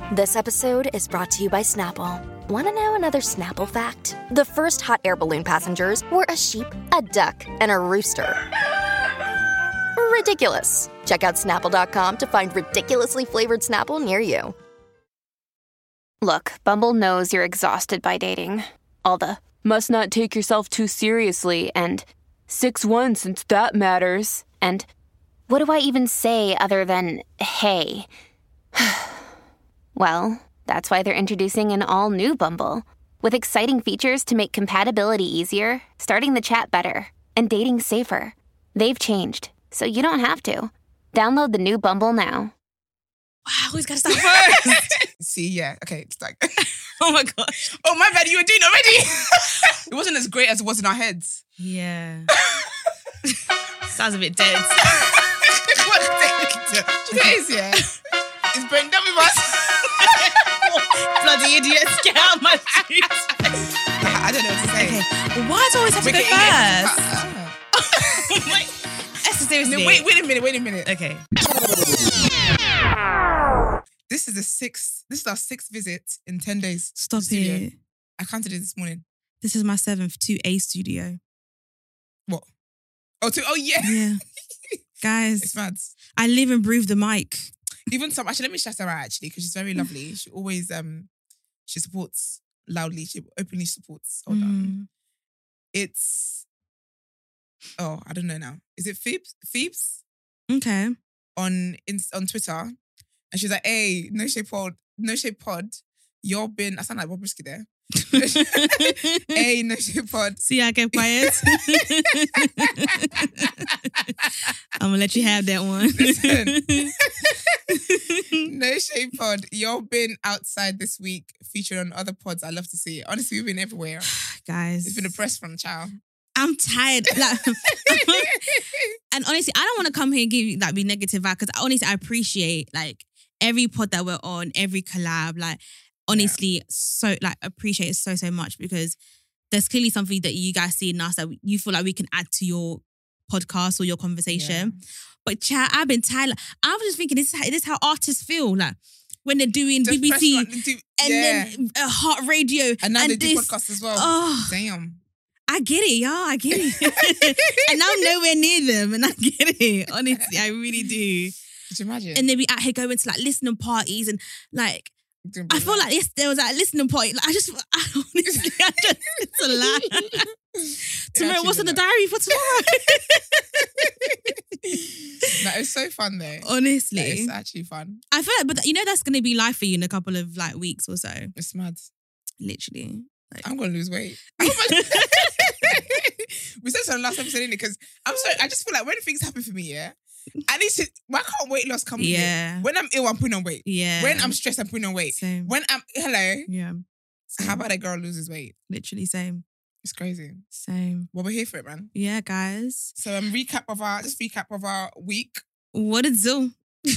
This episode is brought to you by Snapple. Want to know another Snapple fact? The first hot air balloon passengers were a sheep, a duck, and a rooster. Ridiculous. Check out Snapple.com to find ridiculously flavored Snapple near you. Look, Bumble knows you're exhausted by dating. All the, must not take yourself too seriously, and 6'1" since that matters. And what do I even say other than, hey? Well, that's why they're introducing an all-new Bumble, with exciting features to make compatibility easier, starting the chat better, and dating safer. They've changed, so you don't have to. Download the new Bumble now. Wow, who's got to start first? See, yeah. Okay, it's like... Oh my gosh. Oh, my bad, you were doing it already. It wasn't as great as it was in our heads. Yeah. Sounds a bit dead. What dead? It is, yeah. Is Brent done with us? Bloody idiots, get out of my street. I don't know what to say. Okay, why does it always have to go first? Wait, Esther, seriously. No, wait a minute. Okay. This is our sixth visit in 10 days. Stop studio. it. I counted it this morning. This is my 7th to A studio. What? Oh, yeah. Yeah. Guys, It's mad. I live and breathe the mic. Even some, actually, let me shout her out actually, because she's very lovely. She always, she supports loudly. She openly supports. Hold on. It's, I don't know now. Is it Phoebes? Okay. On Twitter. And she's like, hey, no shape pod. You're been, I sound like Bob Risky there. Hey, no shape pod. See, I kept quiet. I'm going to let you have that one. Listen. No shade pod. You've been outside this week, featured on other pods. I love to see it. Honestly, we've been everywhere. Guys. It's been a press from child. I'm tired. And honestly, I don't want to come here and give you be negative vibe, because honestly, I appreciate every pod that we're on, every collab. Honestly, so appreciate it so much, because there's clearly something that you guys see in us that you feel like we can add to your podcast or your conversation. Yeah. But chat, I've been tired. I was just thinking, this is how artists feel when they're doing just BBC then Heart Radio. And now they do podcasts as well. Oh, damn. I get it, y'all. I get it. And I'm nowhere near them, and I get it. Honestly, I really do. Could you imagine? And they be out here going to listening parties and I feel like there was a listening party. Honestly, it's a lie. Tomorrow, what's on the diary for tomorrow? No, it's so fun though. Honestly. It's actually fun. I feel but that's going to be life for you in a couple of weeks or so. It's mad. Literally. I'm going to lose weight. We said so last episode, innit? Because I just feel like when things happen for me, yeah, I need to, why can't weight loss come with it? When I'm ill, I'm putting on weight. Yeah. When I'm stressed, I'm putting on weight. Same. When I'm, hello. Yeah. Same. How about a girl loses weight? Literally same. It's crazy. Same. Well, we're here for it, man. Yeah, guys. So recap of our week. What did do?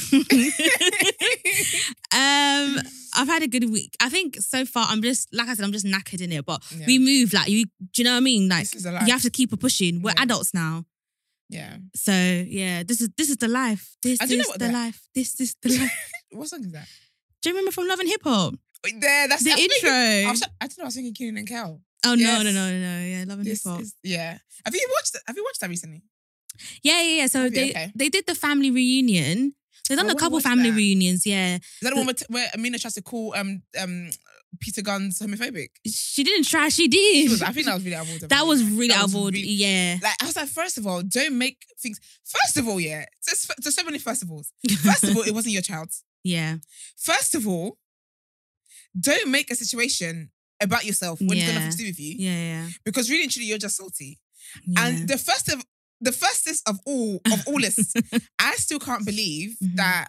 I've had a good week. I think so far I'm just knackered in it. But we move do you know what I mean? You have to keep pushing. We're adults now. Yeah. So yeah, this is the life. This is the life. This is the life. What song is that? Do you remember from Love and Hip Hop? There, that's the intro. I don't know. I was thinking Keenan and Kel. Oh yes. No. Yeah, Love and Hip Hop. Yeah. Have you watched that recently? Yeah. So they did the family reunion. They've done a couple family reunions. Yeah. Is that the one where Amina tries to call Peter Guns homophobic? She didn't try. She did. I think that was really out of order. That was really out of order. Yeah. I was like, first of all, don't make things. First of all, yeah. There's so many first of alls. First of all, it wasn't your child. Yeah. First of all, don't make a situation about yourself when it's got nothing to do with you. Yeah. Because really and truly, you're just salty. Yeah. And the fastest of all lists, I still can't believe that.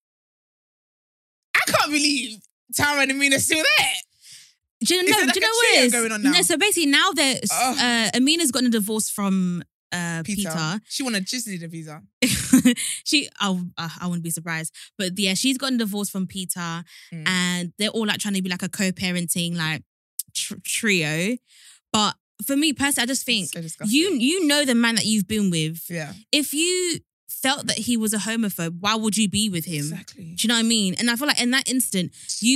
I can't believe Tara and Amina are still there. Do you know what it is? Going on now? No, so basically now that Amina's gotten a divorce from Peter. She just needed a visa. I wouldn't be surprised. But yeah, she's gotten a divorce from Peter and they're all trying to be a co-parenting trio. But for me personally, I just think so you know the man that you've been with. Yeah. If you felt that he was a homophobe, why would you be with him? Exactly. Do you know what I mean? And I feel like in that instant,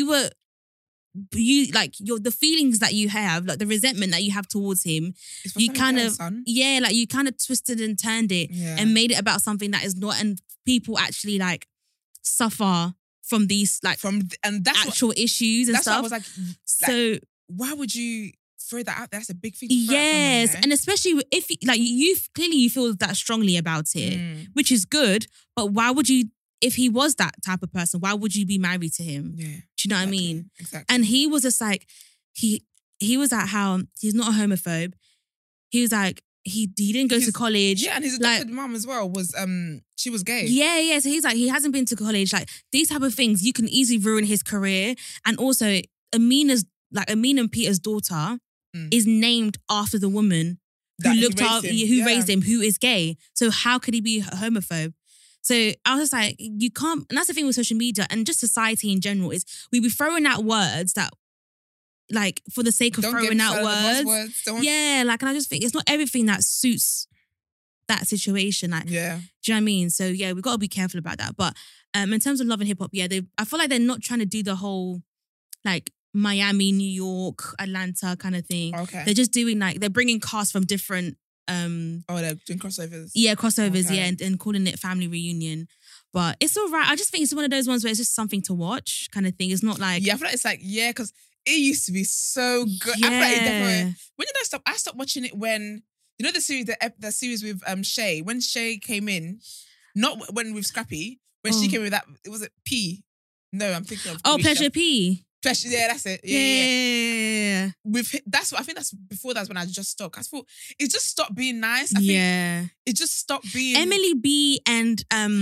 the feelings that you have, like the resentment that you have towards him, you kind of, you kind of twisted and turned it and made it about something that is not, and people actually like suffer from these like actual issues and stuff. What I was so why would you throw that out there? That's a big thing. Yes, and especially if you feel that strongly about it, which is good. But why would you? If he was that type of person, why would you be married to him? Yeah. Do you know what I mean? Exactly. And he was just like, he was at how he's not a homophobe. He was like, he didn't go to college. Yeah, and his adopted mum as well was, she was gay. Yeah. So he's like, he hasn't been to college. Like these type of things, you can easily ruin his career. And also, Amin and Peter's daughter is named after the woman who raised him, who is gay. So how could he be a homophobe? So I was just like, you can't, and that's the thing with social media and just society in general is we be throwing out words that, like, for the sake of throwing out words. And I just think it's not everything that suits that situation. Like, do you know what I mean? So we've got to be careful about that. But in terms of Love and Hip Hop, I feel like they're not trying to do the whole like Miami, New York, Atlanta kind of thing. Okay. They're just doing they're bringing casts from different. They're doing crossovers. Yeah, crossovers. Okay. Yeah, and calling it family reunion. But it's all right. I just think it's one of those ones where it's just something to watch, kind of thing. It's not like I feel like it's like because it used to be so good. I feel like it definitely. When did I stop? I stopped watching it when the series, the series with Shay. When Shay came in, not when with Scrappy. When she came with that, was it P? No, I'm thinking of Pleasure P. Yeah, that's it. Yeah. I think that's before that's when I just stopped. I thought it just stopped being nice. I think it just stopped being Emily B and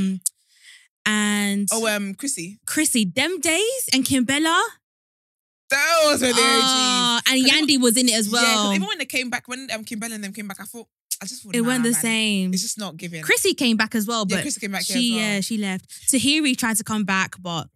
Chrissy, them days, and Kimbella. That was when they were and Yandy was in it as well. Yeah, even when they came back, when Kimbella and them came back, I just thought it went the same. It's just not giving. Chrissy came back as well, but Chrissy came back as well. She left. Tahiri tried to come back, but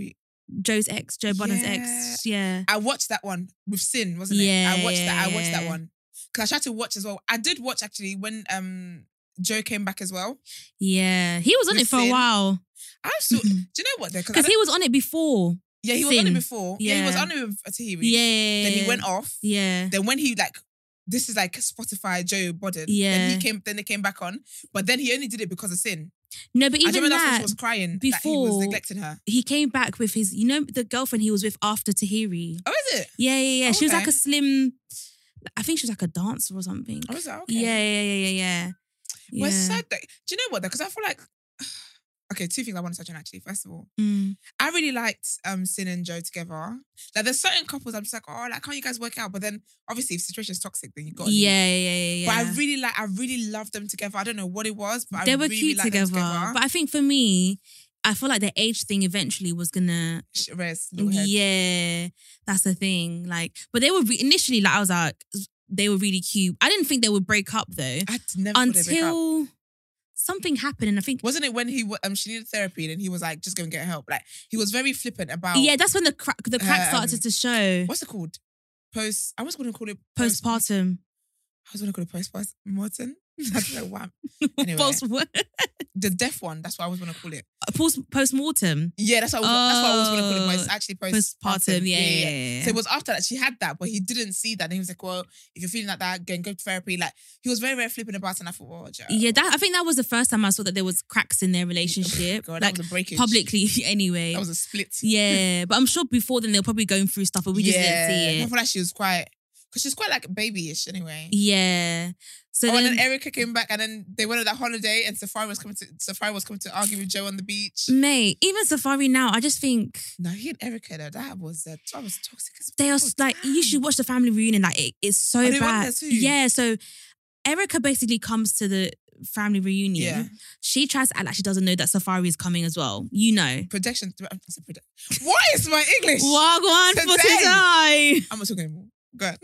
Joe's ex, Joe Budden's ex. Yeah. I watched that one with Sin, wasn't it? Yeah. I watched that one. Because I tried to watch as well. I did watch actually when Joe came back as well. Yeah. He was on it for a while. Do you know what? Because he was on it before. Yeah, he was on it before. Yeah, he was on it with Tahiri. Yeah. Then he went off. Yeah. Then when he this is like Spotify Joe Budden. Yeah. Then they came back on. But then he only did it because of Sin. No, but even I remember that's when she was crying before, that he was neglecting her. He came back with his, the girlfriend he was with after Tahiri. Oh, is it? Yeah. She was like a slim, I think she was like a dancer or something. Oh, is that okay? Yeah. Well, it's sad that, do you know what though? Because I feel like, okay, two things I want to touch on actually. First of all, I really liked Sin and Joe together. Like there's certain couples I'm just like, can't you guys work out? But then obviously if the situation's toxic, then you got to leave. Yeah. But I really loved them together. I don't know what it was, but they I were really cute liked together. them together. But I think for me, I feel like the age thing eventually was gonna rest. Yeah, that's the thing. Like, but they were initially I was like, they were really cute. I didn't think they would break up though. I never until something happened, and I think wasn't it when she needed therapy and he was like, just go and get help. Like he was very flippant about. Yeah, that's when the crack started to show. What's it called? I was going to call it postpartum. I was going to call it postpartum. I don't know why. Anyway, the deaf one. That's what I was going to call it. Postmortem. Yeah, that's what I was going to call it. But it's actually postpartum. Yeah. So it was after that she had that, but he didn't see that. And he was like, "Well, if you're feeling like that, go to therapy." Like he was very, very flippant about it. And I thought, Joe. Yeah, I think that was the first time I saw that there was cracks in their relationship. God, that was a breakage. Publicly, anyway. That was a split. Yeah, but I'm sure before then they were probably going through stuff, but we just didn't see it. I feel like she was quite. Because she's quite like babyish anyway. Yeah. So and then Erica came back and then they went on that holiday and Safari was coming to argue with Joe on the beach. Mate, even Safari now, I just think... No, he and Erica though, that was toxic. They are like, you should watch the family reunion. Like, it's so bad. Yeah, so Erica basically comes to the family reunion. Yeah. She tries to act like she doesn't know that Safari is coming as well. Protection. What is my English? Wagwan for today. I'm not talking anymore. Go ahead.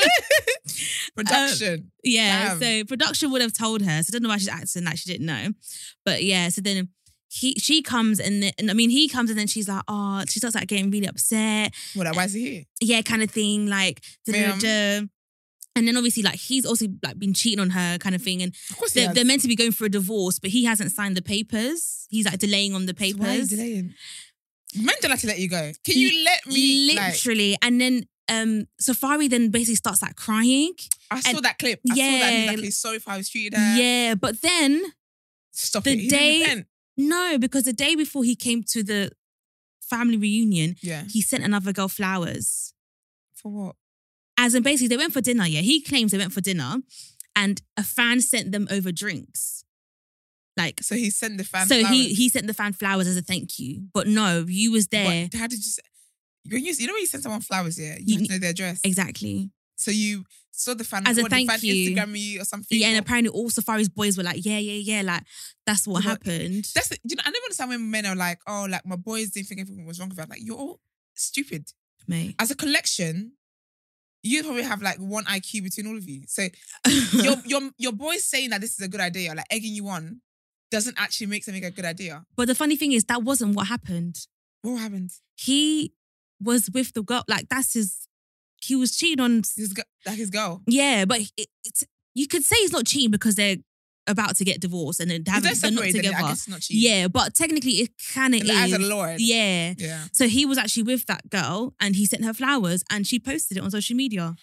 Production. Yeah, so production would have told her. So I don't know why she's acting like she didn't know. But yeah, so then she comes and he comes and then she's like, she starts like getting really upset. Why is he here? Yeah, kind of thing. Like, And then obviously, like, he's also like been cheating on her kind of thing. And Of course they're meant to be going for a divorce, but he hasn't signed the papers. He's like delaying on the papers. Why are you delaying? Men don't like to let you go. Can you let me? Literally. And then Safari then basically starts like crying. I saw that clip. I saw that. He's like, he's sorry for how he's treated her. Yeah, but then Stop the it. He day- didn't repent. no, because the day before he came to the family reunion, Yeah. he sent another girl flowers. For what? As in basically they went for dinner, yeah. He claims they went for dinner and a fan sent them over drinks. Like, So he sent the fan so flowers. he sent the fan flowers as a thank you. But no, you was there. But how did you say? When you know when you send someone flowers, yeah, you have to know their address. Exactly. So you saw the fan As a what, the thank fan you. Instagram you or something. Yeah, and Or- apparently all Safari's boys were like, yeah, like, that's what But happened. That's the, I never understand when men are like, oh, like my boys didn't think anything was wrong with that. Like, you're all stupid. Mate. As a collection, you probably have like one IQ between all of you. So your boys saying that this is a good idea, like egging you on, doesn't actually make something a good idea. But the funny thing is, that wasn't what happened. What happened? He was with the girl, like, he was cheating on, His girl. yeah, but you could say he's not cheating because they're about to get divorced and they're not Then I together. guess it's not cheating. Yeah, but technically it kind of In the eyes is. of the Lord. Yeah. Yeah. So he was actually with that girl and he sent her flowers and she posted it on social media.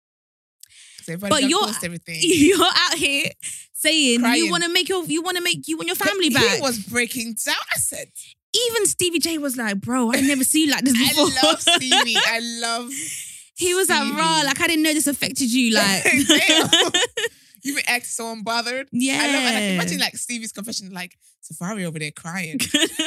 So everybody But just post everything. You're out here saying Crying. you want your family back. He was breaking down. I said, Even Stevie J was like, bro, I never seen you like this before. I love Stevie. I love He was like, Stevie. raw, like I didn't know this affected you. Like, Damn. You been acting so unbothered. yeah. I love it. Like, imagine like Stevie's confession, like Safari over there crying.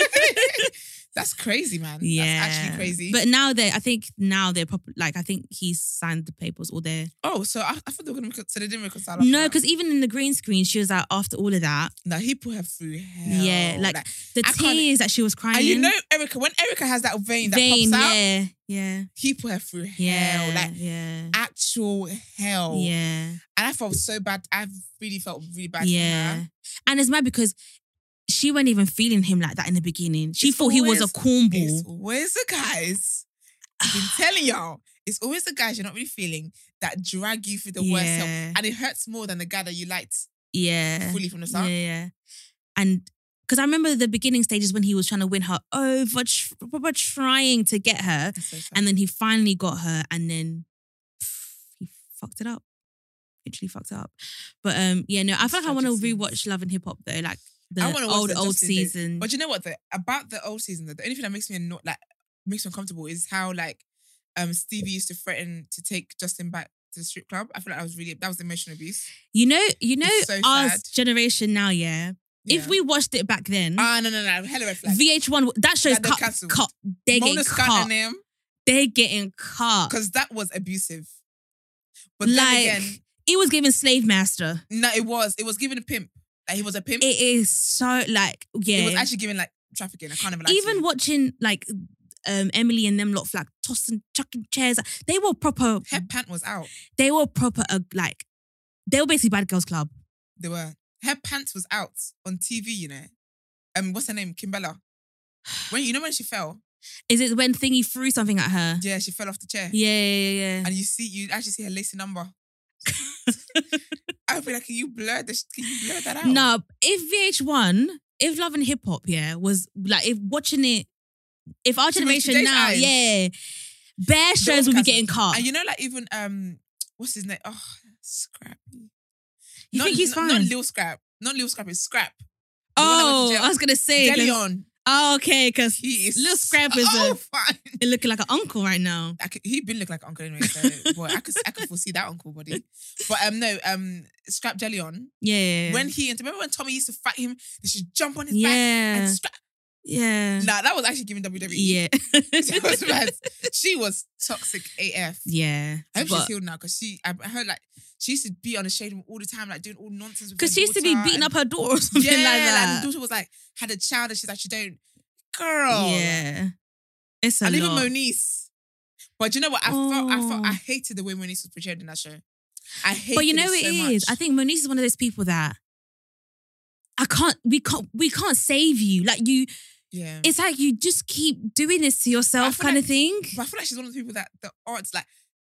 That's crazy, man. Yeah. That's actually crazy. But I think they're proper. Like, I think he's signed the papers or they're. oh, so I thought they were gonna so they didn't reconcile. after No, that. because even in the green screen, she was like, after all of that, no, he put her through hell. yeah, like the I can't- tears that she was crying. And you know, Erica, when Erica has that vein that Vein, pops out, yeah, he put her through yeah, hell, like yeah, actual hell. yeah, And I felt so bad. I really felt really bad for yeah. her. And it's mad because she wasn't even feeling him like that in the beginning. She It's thought he was a It's cornball. always the guys. I've been telling y'all, it's always the guys you're not really feeling that drag you through the worst hell. Yeah. And it hurts more than the guy that you liked Yeah, fully from the start. yeah. And because I remember the beginning stages when he was trying to win her over, trying to get her. That's so sad. And then he finally got her and then he fucked it up. Literally fucked it up. But yeah, no, I feel like I want to Tragic rewatch Love and Hip Hop though. Like the I wanna watch the old Justin days. season. But you know what? About the old season, the only thing that makes me makes me uncomfortable is how like Stevie used to threaten to take Justin back to the strip club. I feel like that was emotional abuse. You know, It's so our sad. generation now, yeah. If Yeah. we watched it back then, no, hella red flag. VH1, that show's That they cut. cancelled. They're Mona getting Scott cut. and him, They're getting cut. because that was abusive. But Like, then again, it was giving slave master. no, it was giving a pimp. Like he was a pimp. It is so like, yeah. It was actually giving like trafficking. I can't even lie to Even you. watching like Emily and them lot like tossing, chucking chairs. They were proper. Her pant was out. They were proper. Like they were basically Bad Girls Club. They were. Her pants was out on TV. You know. What's her name? Kimbella. When she fell. Is it when Thingy threw something at her? Yeah, she fell off the chair. Yeah. And you actually see her lacy number. I feel like can you blur that out? No, if VH1, if Love and Hip Hop, yeah, was like if watching it, if our She was generation today's now, eyes. yeah, bare Those shows will be kinds of- getting caught. And you know, like even what's his name? Oh, Scrappy. You think he's Not fine? Lil Scrap. Not Lil Scrap. It's Scrap. The one that went to Oh, jail. I was gonna say. 'cause- Deleon. Oh, okay, because He is Lil Scrap is fine. looking like an uncle right now. He been looking like an uncle anyway. So boy, I could foresee that uncle body. But Scrap Deleon. Yeah. When remember when Tommy used to fight him, they should jump on his back Yeah. and Scrap. Yeah. Nah, that was actually giving WWE. Yeah. She was mad. She was toxic AF. Yeah. I hope she's But- healed now because I heard like she used to be on the shade room all the time, like doing all nonsense. Because she used to be beating up her daughter or something yeah, like like that. the daughter was like had a child and she's like, she don't, girl. Yeah. It's a And lot. even Moniece. But you know what? I hated the way Moniece was portrayed in that show. I hated But you know it it so is. much. I think Moniece is one of those people that we can't save you. Like you, yeah. it's like you just keep doing this to yourself feel kind like- of thing. But I feel like she's one of the people that the arts like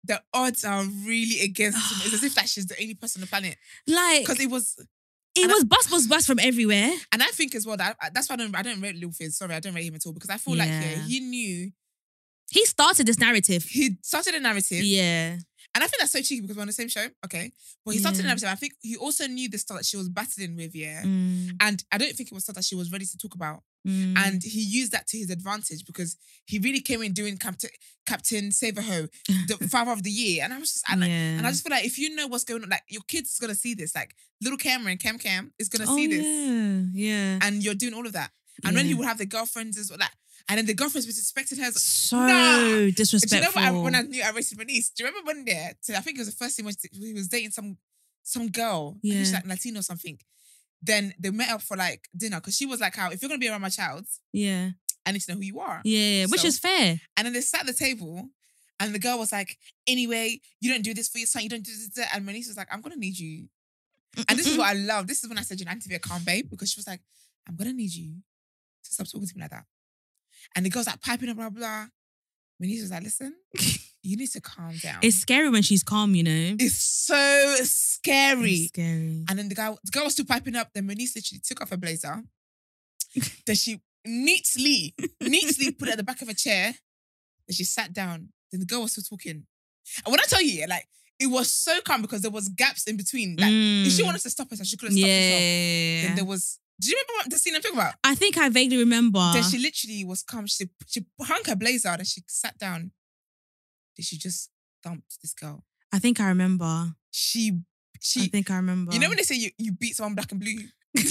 the odds are really against him. It's as if like she's the only person on the planet. Like, Because it was bust from everywhere. and I think as well that's why I don't rate Lil Fizz. Sorry, I don't rate him at all because I feel like he knew He started this narrative. he started a narrative. Yeah. And I think that's so cheeky because we're on the same show. Okay. But he started a narrative. I think he also knew the stuff that she was battling with, And I don't think it was stuff that she was ready to talk about. And he used that to his advantage because he really came in doing Captain Save-A-Ho, the Father of the Year. And I was just, and I just feel like if you know what's going on, like your kid's going to see this. Like little Cameron, Cam is going to see this. Yeah. And you're doing all of that. And when he would have the girlfriends as well, like, and then the girlfriends disrespected her. So disrespectul. Do you know when I knew I rated Bernice? Do you remember when I think it was the first time he was dating some girl. I think she's like Latino or something. Then they met up for like dinner because she was like, "How if you're gonna be around my child, I need to know who you are." Yeah, which is fair. And then they sat at the table, and the girl was like, "Anyway, you don't do this for your son. You don't do this." And Bernice was like, "I'm gonna need you." And this is what I love. This is when I said, "You need to be a calm babe," because she was like, "I'm gonna need you to stop talking to me like that." And the girl's like piping up, blah, blah. Bernice was like, "Listen, you need to calm down." It's scary when she's calm, you know? It's so scary. It's scary. And then the girl was still piping up. Then Bernice literally took off her blazer. Then she neatly put it at the back of a chair. Then she sat down. Then the girl was still talking. And when I tell you, like, it was so calm because there was gaps in between. Like, if she wanted to stop herself, she couldn't stop herself. Then there was... Do you remember the scene I'm talking about? I think I vaguely remember. Then she literally was calm. She hung her blazer and she sat down. Then she just dumped this girl. I think I remember. I think I remember. You know when they say you beat someone black and blue?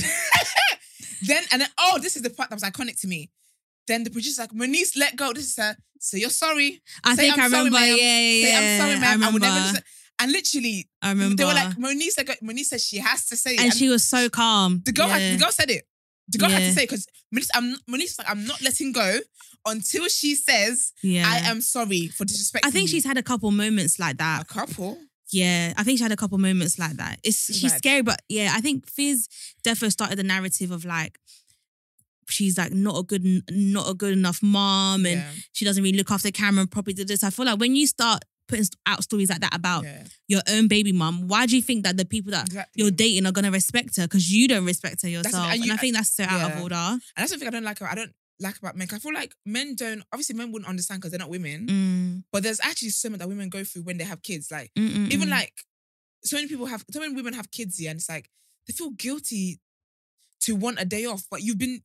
Then, this is the part that was iconic to me. Then the producer's like, "Bernice, let go. This is her. So you're sorry." I think I remember. Sorry, yeah. Say, "I'm sorry, ma'am. I I would remember. never..." And literally, I remember. they were like, Bernice said she has to say it. And she was so calm. The girl said it. The girl had to say it because Bernice like, "I'm not letting go until she says, I am sorry for disrespecting I think you." she's had a couple moments like that. A couple? Yeah, I think she had a couple moments like that. She's scary, but yeah, I think Fizz defo started the narrative of like, she's like not a good enough mom and she doesn't really look after the camera properly. I feel like when you start putting out stories like that about your own baby mum, why do you think that the people that you're dating are going to respect her? Because you don't respect her yourself. And I think that's so out of order. And that's something I don't like about men. I feel like men wouldn't understand because they're not women. But there's actually so much that women go through when they have kids. Like, even like, so many women have kids here and it's like, they feel guilty to want a day off, but you've been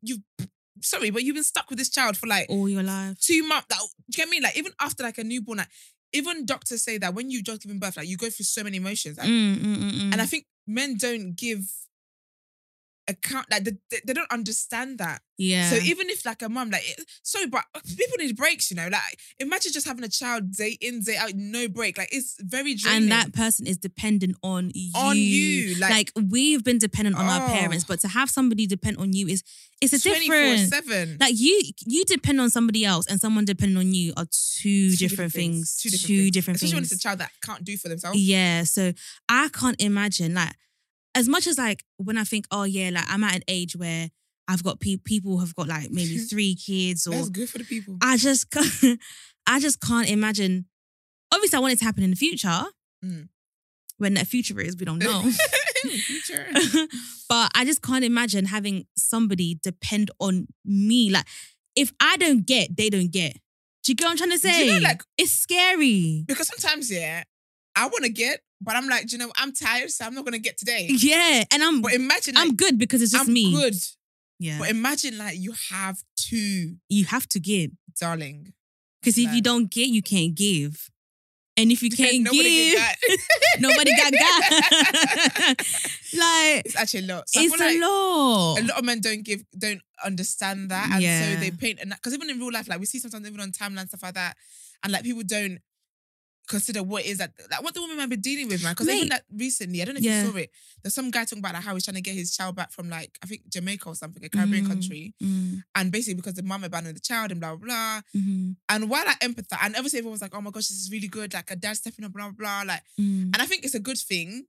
stuck with this child for like all your life. 2 months. Like, do you get me? Like, even after like a newborn, like, even doctors say that when you've just given birth, like you go through so many emotions. Like, and I think men don't give account, like they don't understand that. Yeah. So even if like a mum, like, but people need breaks, you know? Like, imagine just having a child day in, day out, no break. Like, it's very draining. And that person is dependent on you. On you. Like we've been dependent on our parents, but to have somebody depend on you it's a different. 24/7. Like you depend on somebody else and someone depending on you are two different things. Two different Especially things. when it's a child that can't do for themselves. Yeah. So I can't imagine, like, as much as like when I think, oh yeah, like I'm at an age where I've got people have got like maybe 3 kids or that's good for the people. I just can't imagine. Obviously, I want it to happen in the future. When that future is, we don't know. Future. But I just can't imagine having somebody depend on me. Like, if I don't get, they don't get. Do you get what I'm trying to say? Do you know, like, it's scary. Because sometimes, I want to get, but I'm like, do you know, I'm tired, so I'm not going to get today. Yeah, and But imagine, like, I'm good because it's just I'm me. good. Yeah. But imagine, like, you have to. You have to give. Darling. Because if you don't get, you can't give. And if you can't give, nobody got that. Like, it's actually a lot. So it's a lot. A lot of men don't understand that. And so they paint, because even in real life, like we see sometimes even on timeline, stuff like that, and like people don't consider what is that, like what the woman might be dealing with, man. Because even that recently, I don't know if you saw it, there's some guy talking about like how he's trying to get his child back from like, I think Jamaica or something, a Caribbean country. And basically because the mum abandoned the child and blah, blah, blah. And while I empathize, and obviously everyone was like, oh my gosh, this is really good. Like a dad stepping up, blah, blah, blah. Like, and I think it's a good thing.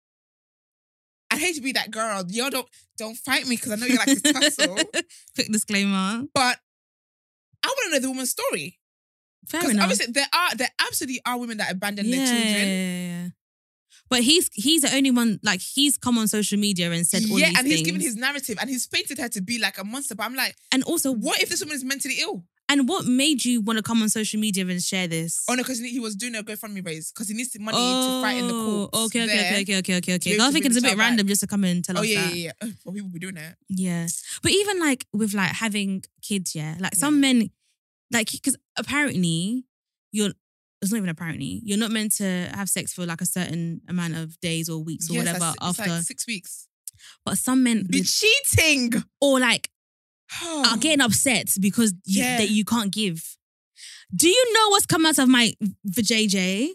I'd hate to be that girl. Yo, don't fight me because I know you like to tussle. Quick disclaimer. But I want to know the woman's story. Fair Because enough. obviously there absolutely are women that abandon their children. Yeah. But he's the only one, like, he's come on social media and said all these and things. he's given his narrative and he's painted her to be like a monster. But I'm like, And also, what if this woman is mentally ill? and what made you want to come on social media and share this? Oh no, because he was doing a GoFundMe raise because he needs money to fight in the courts. Okay. be I able to think bring it's a the bit child random back. just to come and tell us that. Yeah. Well, people be doing that. Yeah. But even like with like having kids, like some men, like, because apparently it's not even apparently, you're not meant to have sex for like a certain amount of days or weeks or whatever it's after. like 6 weeks. But some men Be cheating. or like are getting upset because that you can't give. Do you know what's come out of my vajayjay?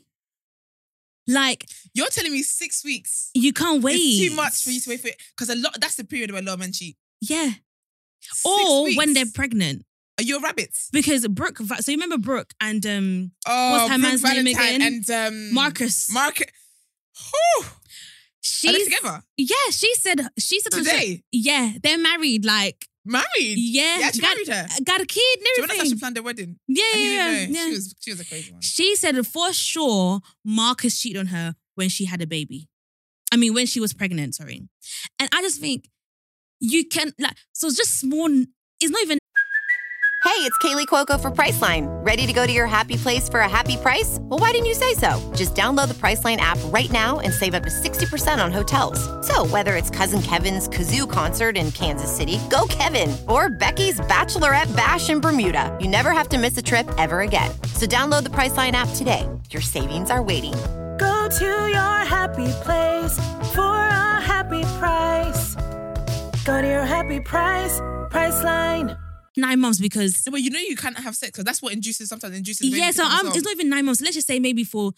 Like, You're telling me 6 weeks. you can't wait. It's too much for you to wait for it. Because that's the period where a lot of men cheat. Yeah. 6 Or weeks. when they're pregnant. Are you a rabbit? Because Brooke, so you remember Brooke and Oh, what's her Brooke man's name Valentine again? and Marcus. Whew. Are they She's together? Yeah, she said on Today? yeah, they're married. Like, Married? yeah, she married her. got a kid and Do you know everything. she planned their wedding? Yeah, And he yeah, didn't know. yeah. She was a crazy one. She said for sure Marcus cheated on her when she had a baby. I mean, when she was pregnant, sorry. And I just think you can, like, so it's just small, it's not even. Hey, it's Kaylee Cuoco for Priceline. Ready to go to your happy place for a happy price? Well, why didn't you say so? Just download the Priceline app right now and save up to 60% on hotels. So whether it's Cousin Kevin's Kazoo Concert in Kansas City, go Kevin, or Becky's Bachelorette Bash in Bermuda, you never have to miss a trip ever again. So download the Priceline app today. Your savings are waiting. Go to your happy place for a happy price. Go to your happy price, Priceline. 9 months because No, but you know you can't have sex because that's what sometimes induces. yeah, so it's not even 9 months. Let's just say maybe 4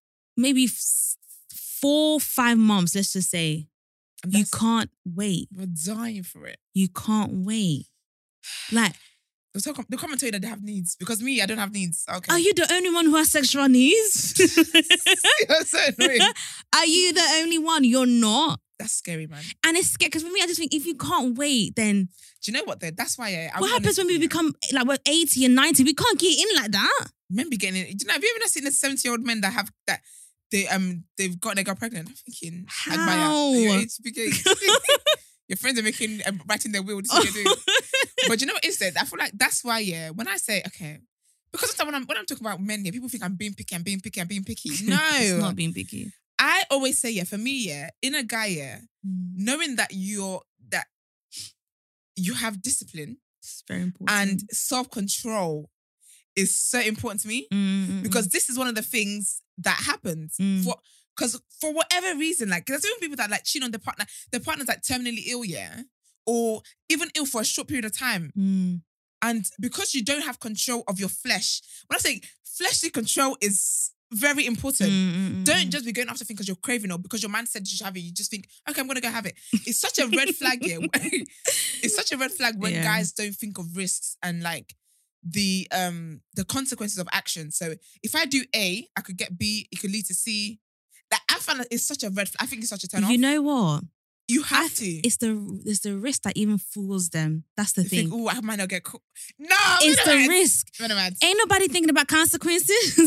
or 5 months. Let's just say you can't wait. We're dying for it. You can't wait. Like, They'll come and tell you that they have needs because me, I don't have needs. Okay. are you the only one who has sexual needs? You're so annoying. Are you the only one? You're not. That's scary, man. And it's scary because for me, I just think if you can't wait, then Do you know what? Though? That's why. what happens when we become like we're 80 and 90? We can't get in like that. men be getting it? Do you know? Have you ever seen the 70-year-old men that have that? They've got pregnant. I'm thinking, How? Your age begin. Your friends are writing their will. This is what you're doing. But you know what it is that? I feel like that's why, when I say, okay, because sometimes when I'm talking about men, people think I'm being picky. No. It's not being picky. I always say, for me, in a guy, knowing that you have discipline It's very important. and self-control is so important to me because this is one of the things that happens because for whatever reason, like, there's even people that like cheat on their partner's like terminally ill, or even ill for a short period of time. And because you don't have control of your flesh, when I say fleshly control is very important. Don't just be going after things because you're craving or because your man said you should have it. You just think, okay, I'm going to go have it. It's such a red flag, It's such a red flag when guys don't think of risks and like the consequences of action. So if I do A, I could get B, it could lead to C. Like, I find that it's such a red flag. I think it's such a turn off. You know what? You have to. It's the risk that even fools them. That's the thing. Oh, I might not get caught. No, It's the risk. Ain't nobody thinking about consequences.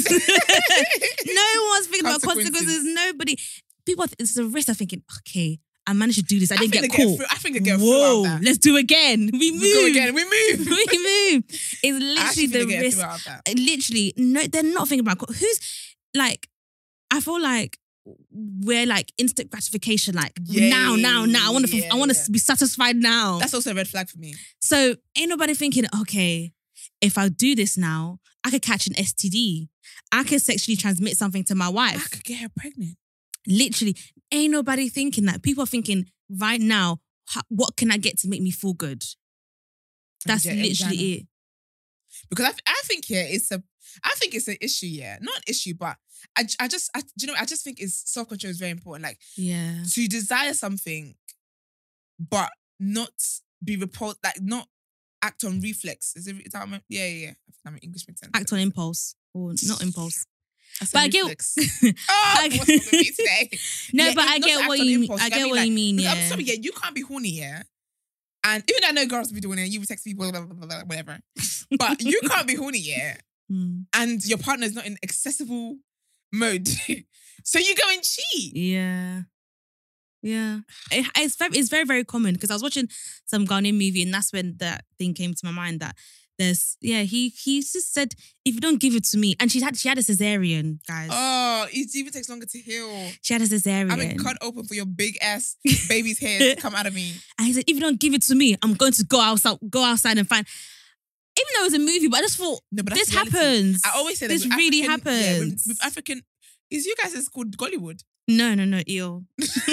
No one's thinking about consequences. Nobody. People, it's the risk of thinking, okay, I managed to do this. I didn't get caught. I think I get Whoa, through out that. let's do it again. We move. Go again. We move. We move. It's literally the risk. Literally, no, they're not thinking about who's like. I feel like we're like instant gratification. Like now. I want to be satisfied now. That's also a red flag for me. So ain't nobody thinking, okay, if I do this now, I could catch an STD. I could sexually transmit something to my wife. I could get her pregnant. Literally, ain't nobody thinking that. People are thinking right now, what can I get to make me feel good? That's literally it. Because I think it's an issue, not an issue, but I just think self-control is very important. Like, to desire something, but not be repulsed, like not act on reflex. Is that what I meant? Yeah. I think I'm an English sentence. Act on impulse or not impulse. But I get. what's wrong with me today? No, Yeah, but I not get to what act on you. impulse, I get what you mean. Yeah. I'm sorry, you can't be horny, and even though I know girls be doing it, you would text people, blah, blah, blah, blah, whatever. But you can't be horny, and your partner is not in accessible mode. So you go and cheat. Yeah. It's very, very common because I was watching some Ghanaian movie and that's when that thing came to my mind that he just said, if you don't give it to me, and she had a cesarean, guys. Oh, it even takes longer to heal. She had a cesarean. I mean, cut open for your big ass baby's hair to come out of me. And he said, if you don't give it to me, I'm going to go outside and find. Even though it was a movie, but I just thought, this happens. I always say that this really happens. With African, is you guys called Gollywood? No, ew.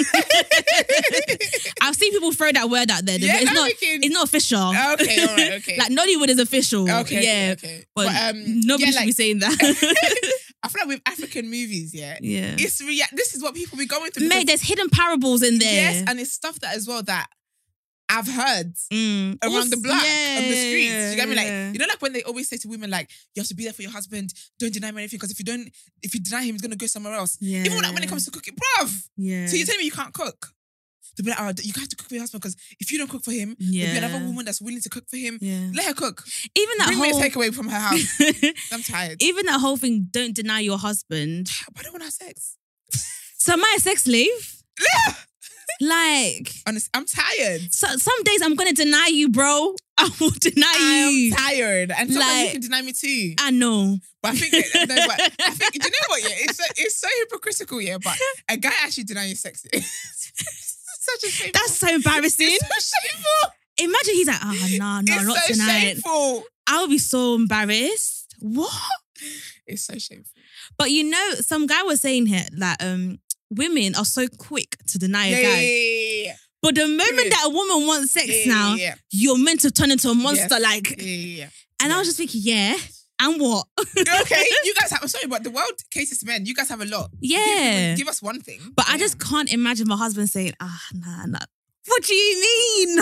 I've seen people throw that word out there. Yeah, but it's not official. Okay, all right, okay. Like Nollywood is official. Okay. But nobody should be saying that. I feel like with African movies, yeah, it's this is what people be going through. Mate, there's hidden parables in there. Yes, and it's stuff that as well that I've heard around the block, on the streets. You get me? Like, you know, like when they always say to women, like, you have to be there for your husband. Don't deny him anything, because if you deny him, he's gonna go somewhere else. Yeah. Even like when it comes to cooking, bruv. Yeah. So you tell me you can't cook. They'll be like, oh, you have to cook for your husband because if you don't cook for him, there'll be another woman that's willing to cook for him. Yeah. Let her cook. Even that Bring me a takeaway from her house. I'm tired. Even that whole thing, don't deny your husband. But I don't want to have sex. So am I a sex slave? Yeah. Like, honestly, I'm tired. So some days I'm gonna deny you, bro. I will deny you. I'm tired, and sometimes you can deny me too. I know, but I think you know what? Yeah, it's so hypocritical. Yeah, but a guy actually denying sex is such a shameful. That's so embarrassing. It's so shameful. Imagine he's like, oh no, it's not so tonight. Shameful. I would be so embarrassed. What? It's so shameful. But you know, some guy was saying here that women are so quick to deny a guy. Yeah. But the moment that a woman wants sex now, you're meant to turn into a monster. And I was just thinking, and what? Okay, you guys have, I'm sorry, but the world caters to men. You guys have a lot. Yeah. Give us one thing. But I just can't imagine my husband saying, nah. What do you mean?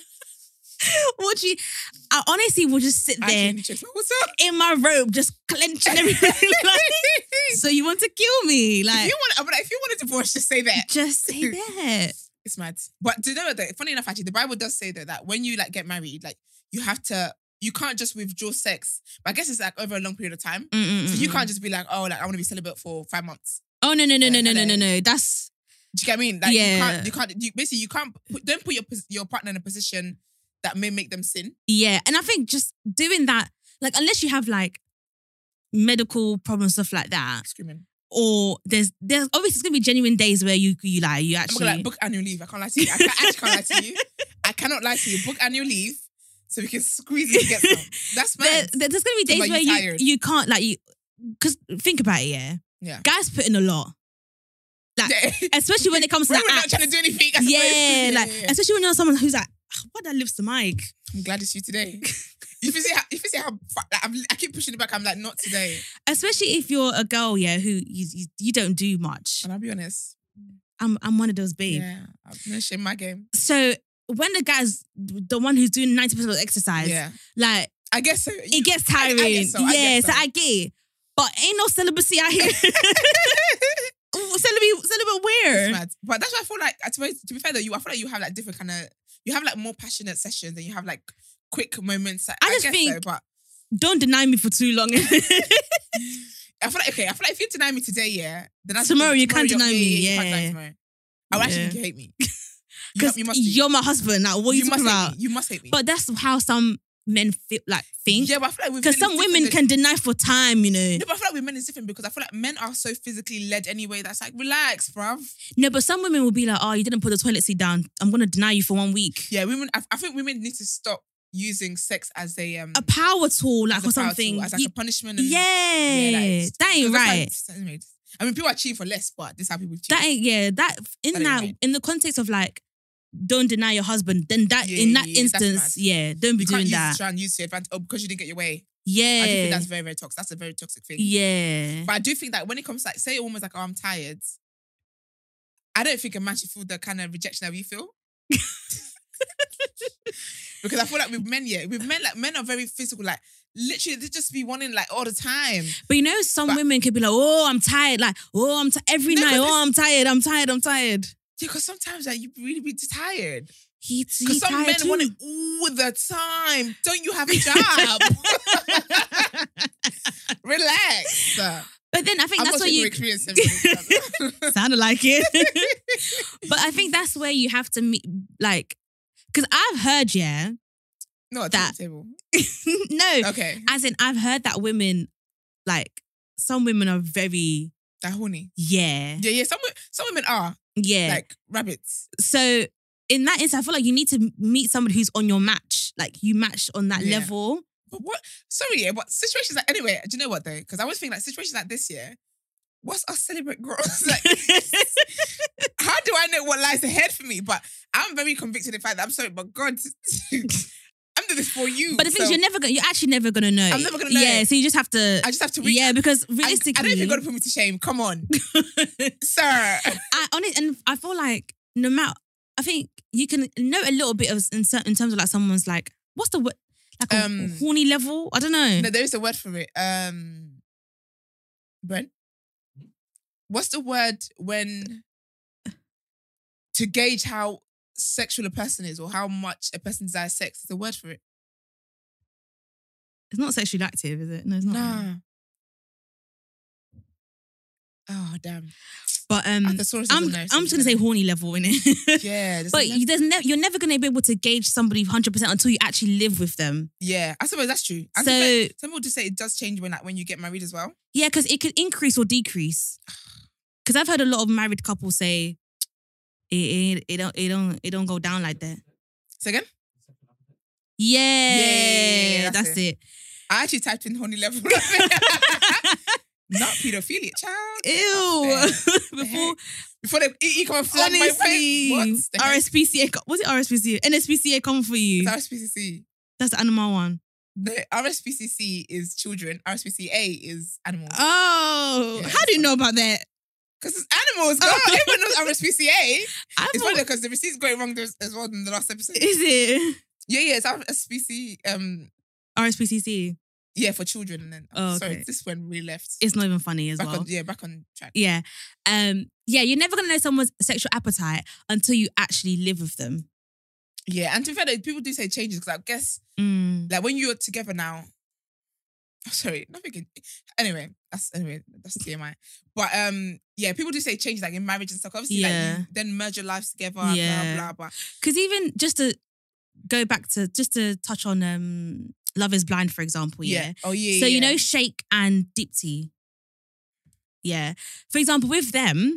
I honestly will just sit there in my robe, just clenching everything. So you want to kill me? Like, if you want a divorce, just say that. Just say that. It's mad. But do you know that? Funny enough, actually, the Bible does say that when you like get married, like you can't just withdraw sex. But I guess it's like over a long period of time. So you can't just be like, oh, like I want to be celibate for 5 months. Oh no. That's. Do you get what I mean? Like you can't don't put your partner in a position that may make them sin. Yeah. And I think just doing that, like, unless you have like medical problems, stuff like that. Screaming. Or there's obviously it's gonna be genuine days where you actually. I'm gonna like book annual leave. I can't lie to you. I can't lie to you. I cannot lie to you. Book annual leave so we can squeeze it to get some. That's mad. There's gonna be days where you can't because think about it, yeah. Guys put in a lot. Like, especially when it comes to we're not trying to do anything. Especially when you're someone who's like, what that lives to Mike. I'm glad it's you today. If you see how I keep pushing it back, I'm like, not today. Especially if you're a girl, who you don't do much. And I'll be honest, I'm one of those babes. Yeah, I'm gonna shame my game. So when the guy's the one who's doing 90% of the exercise, like I guess so. It gets tiring. So I get it. But ain't no celibacy out here. Celibate weird. Mad. But that's why I feel like, to be fair though, I feel like you have like different kind of, you have like more passionate sessions and you have like quick moments. I just think, but don't deny me for too long. I feel like if you deny me today, then that's tomorrow you can't deny me. You can't deny tomorrow. I would actually think you hate me. Because you're my husband. Now, what are you talking about? You must hate me. But that's how some men think. Yeah, but I feel like because some women can deny for time, you know. No, but I feel like with men it's different because I feel like men are so physically led anyway. That's like, relax, bruv. No, but some women will be like, oh, you didn't put the toilet seat down. I'm gonna deny you for 1 week. Yeah, women. I think women need to stop using sex as a power tool, like, or something, as like a punishment. And, that ain't right. I mean, people are cheating for less, but this is how people cheat. That ain't in the context of like, don't deny your husband. Then in that instance, don't be doing that. Try and use your advantage because you didn't get your way. Yeah, I do think that's very, very toxic. That's a very toxic thing. Yeah, but I do think that when it comes to like, say a woman's like, oh, I'm tired. I don't think a man should feel the kind of rejection that we feel. Because I feel like with men, like men are very physical. Like literally, they just be wanting like all the time. But you know, some women could be like, "Oh, I'm tired." Like, "Oh, I'm every night. Oh, I'm tired. I'm tired. I'm tired." Yeah, because sometimes like you really be tired. Because some men want it all the time. Don't you have a job? Relax. But then I think I'm that's not where you experience sounded like it. But I think that's where you have to meet, like, because I've heard, No, that table. no, Okay. as in I've heard that women, like, some women are very That horny. yeah. Some women are like rabbits. So in that instance, I feel like you need to meet somebody who's on your match, like you match on that level. But what? Sorry, but situations like anyway. Do you know what though? Because I always think like situations like this year. What's us celebrate girls? Like, how do I know what lies ahead for me? But I'm very convicted in the fact that I'm sorry, but God, I'm doing this for you. But the thing is, you're actually never gonna know. I'm never gonna know. Yeah, so you just have to. I just have to reach. Yeah, because realistically, I don't think you're gonna put me to shame. Come on, sir. And I feel like no matter, I think you can know a little bit of in terms of like someone's like, what's the word? Like a horny level? I don't know. No, there is a word for it. Brent, what's the word when to gauge how sexual a person is or how much a person desires sex? There's a word for it. It's not sexually active, is it? No, it's not. Nah. Oh damn. But I'm just gonna say horny level in it. Yeah. But you're never gonna be able to gauge somebody 100% until you actually live with them. Yeah, I suppose that's true. So some people just say it does change when you get married as well. Yeah, because it could increase or decrease. Because I've heard a lot of married couples say it don't go down like that. Say again? Yeah, that's it. I actually typed in horny level. Not paedophilia, child. Ew. Before you come and flood my face. What? RSPCA. Was it RSPCA? NSPCA come for you. It's RSPCC. That's the animal one. The RSPCC is children. RSPCA is animals. Oh. Yeah, how do you know about that? Because it's animals. Girl. Everyone knows RSPCA. It's funny because the receipt's going wrong as well in the last episode. Is it? Yeah, it's RSPC. RSPCC. Yeah, for children. And then, okay. Sorry, this went really left. It's not even funny as well. Back on track. Yeah. You're never going to know someone's sexual appetite until you actually live with them. Yeah, and to be fair, people do say changes because I guess, like when you're together now, sorry, nothing. Anyway, that's TMI. But people do say changes like in marriage and stuff. Obviously, like you then merge your lives together. Blah blah blah. Because even just to go back to touch on Love is Blind, for example. Yeah. Oh yeah. So you know Shake and Dipti. Yeah. For example, with them,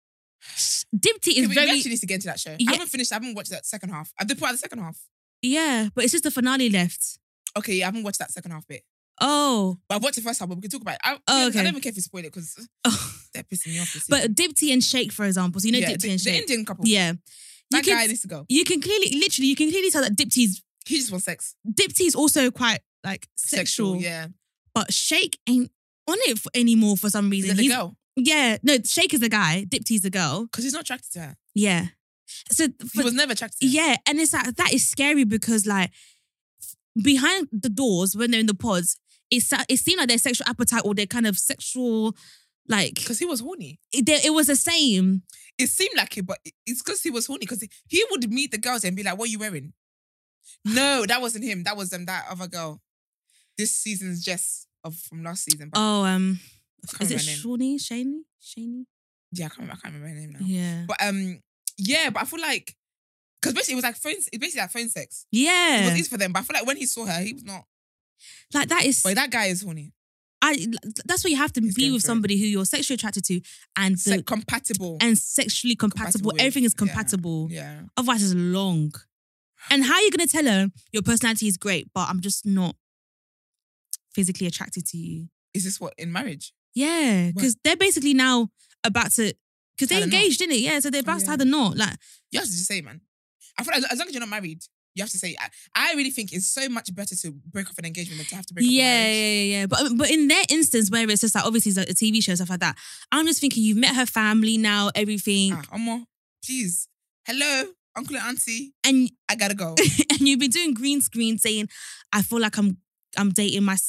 Dipti is very. We actually need to get into that show. Yeah. I haven't watched that second half. Have they put out the second half? Yeah, but it's just the finale left. Okay, yeah, I haven't watched that second half bit. Oh. But I've watched the first half, but we can talk about it. Okay. I don't even care if you spoil it because they're pissing me off. But Dipti and Shake, for example. So you know Dipti and Shake. The Indian couple. Yeah. That guy needs to go. You can clearly tell that he just wants sex. Dipti's also quite like sexual. Yeah. But Shake ain't on it anymore for some reason. Is it the girl? Yeah. No, Shake is the guy. Dipti's the girl. Because he's not attracted to her. Yeah. So he was never attracted to her. Yeah. And it's like, that is scary because like behind the doors when they're in the pods, it seemed like their sexual appetite or their kind of sexual like... Because he was horny. It was the same. It seemed like it, but it's because he was horny. Because he would meet the girls and be like, what are you wearing? No, that wasn't him. That was that other girl. This season's Jess from last season. Is it Shawnee? Shaney? Yeah, I can't remember her name now. Yeah. But but I feel like because basically it was like it's basically like phone sex. Yeah. It was easy for them, but I feel like when he saw her, he was not. Like that is. But that guy is horny. That's why you have to be with somebody who you're sexually attracted to and compatible and sexually compatible. Everything is compatible. Yeah. Otherwise, it's long. And how are you going to tell her your personality is great, but I'm just not physically attracted to you? Is this what in marriage? Yeah, because they're basically now about to, because they're engaged, didn't it? Yeah, so they're about to have the knot. Like, you have to just say, man. I feel like as long as you're not married, you have to say. I really think it's so much better to break off an engagement than to have to break up a marriage. Yeah. But in their instance, where it's just like obviously it's like a TV show stuff like that, I'm just thinking you've met her family now, everything. Omo, please, hello, uncle and auntie, and I gotta go. And you've been doing green screen saying, I feel like I'm dating my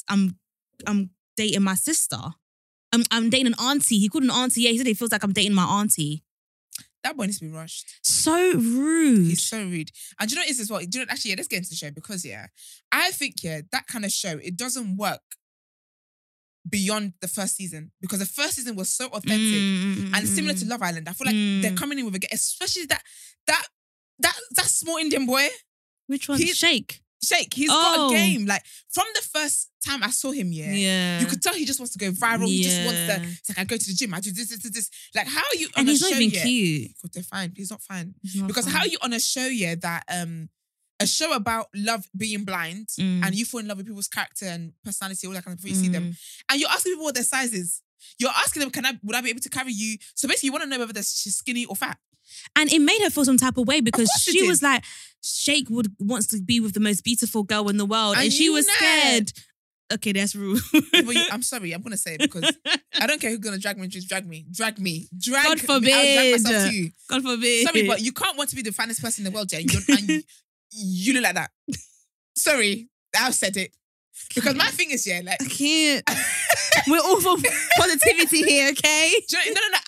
sister. I'm dating an auntie. He called an auntie. Yeah, he said he feels like I'm dating my auntie. That boy needs to be rushed. So rude. He's so rude. And do you know what it is as well? Let's get into the show because I think that kind of show, it doesn't work beyond the first season because the first season was so authentic and similar to Love Island. I feel like they're coming in with a game, especially that small Indian boy. Which one? Sheikh. He's got a game. Like from the first time I saw him, you could tell he just wants to go viral. He just wants to. It's like I go to the gym, I do this. Like how are you on and a he's show not even yet? cute. God, they're fine. He's not fine Because how are you on a show that a show about love being blind and you fall in love with people's character and personality, all that kind of before you see them, and you're asking people what their size is. You're asking them, would I be able to carry you? So basically, you want to know whether she's skinny or fat. And it made her feel some type of way because Of course she was like, Sheikh wants to be with the most beautiful girl in the world, and she was scared. Okay, that's rude. I'm sorry, I'm gonna say it because I don't care who's gonna drag me. Just drag me. God forbid. I'll drag myself to you. God forbid. Sorry, but you can't want to be the finest person in the world, Jay. And you look like that. Sorry, I've said it. Because my thing is, like I can't. We're all for positivity here, okay? No.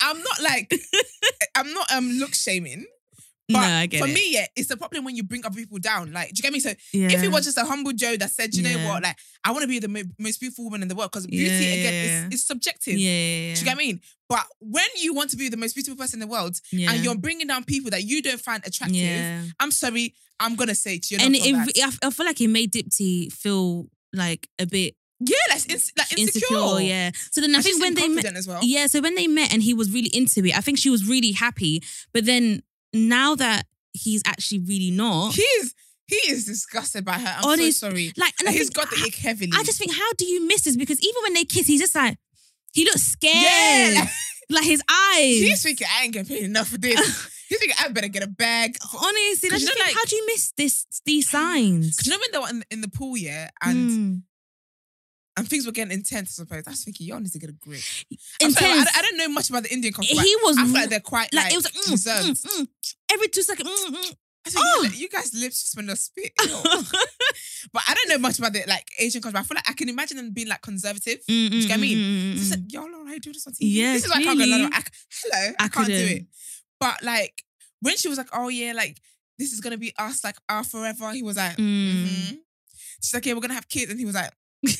I'm not look shaming. But No, I get for it. me, it's the problem when you bring other people down. Like, do you get me? So if it was just a humble Joe that said, you know what, like, I want to be the most beautiful woman in the world, because beauty, again, is subjective. Yeah. Do you get what I mean? But when you want to be the most beautiful person in the world and you're bringing down people that you don't find attractive, I'm sorry, I'm going to say it to you. I feel like it made Dipti feel like a bit insecure. Yeah. So then I think when they met as well. Yeah, so when they met and he was really into it, I think she was really happy. But then now that he's actually really not, he is disgusted by her. I'm so sorry. Like, and he's got the ick heavily. I just think, how do you miss this? Because even when they kiss, he's just like, he looks scared. Yeah, like his eyes. He's thinking, I ain't getting paid enough for this. He's thinking, I better get a bag. Honestly, I just think, how do you miss these signs? Do you know when they were in the pool, and things were getting intense, I suppose? I was thinking, y'all need to get a grip. Intense. Sorry, I don't know much about the Indian culture. He was I feel like they're quite like, it was like reserved. Every 2 seconds. I think you guys' lips just smell of spit. But I don't know much about the Asian culture. But I feel like I can imagine them being conservative. Do you get what I mean? So it's like, y'all alright doing this on TV? Yeah, this is why I can't go London. Hello, I can't do it. But when she was like, oh yeah, this is gonna be us, our forever. He was like, She's like, yeah, we're gonna have kids, and he was like,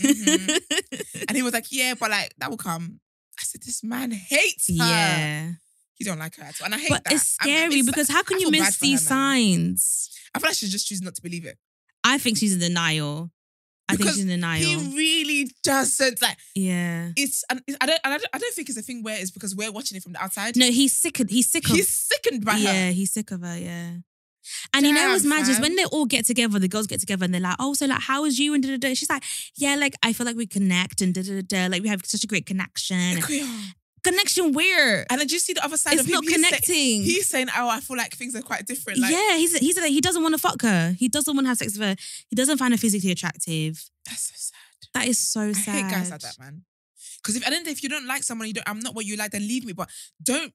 and he was like, yeah, but that will come. I said, this man hates her. Yeah. He don't like her at all. And I hate but that. It's scary because how can you miss these signs? I feel like she just chooses not to believe it. I think she's in denial. I think she's in denial. He really doesn't Yeah. I don't think it's a thing where it's because we're watching it from the outside. No, he's sickened by her. Yeah, he's sick of her, yeah. And you know what's mad is when they all get together, the girls get together and they're like, oh, so how is you and da-da-da. She's like, yeah, I feel like we connect and da-da-da. We have such a great connection. Connection where? And then do you see the other side of him? It's not connecting. He's saying, oh, I feel like things are quite different. Yeah, he said that he doesn't want to fuck her. He doesn't want to have sex with her. He doesn't find her physically attractive. That's so sad. That is so sad. I hate guys like that, man. Because if you don't like someone, I'm not what you like, then leave me. But don't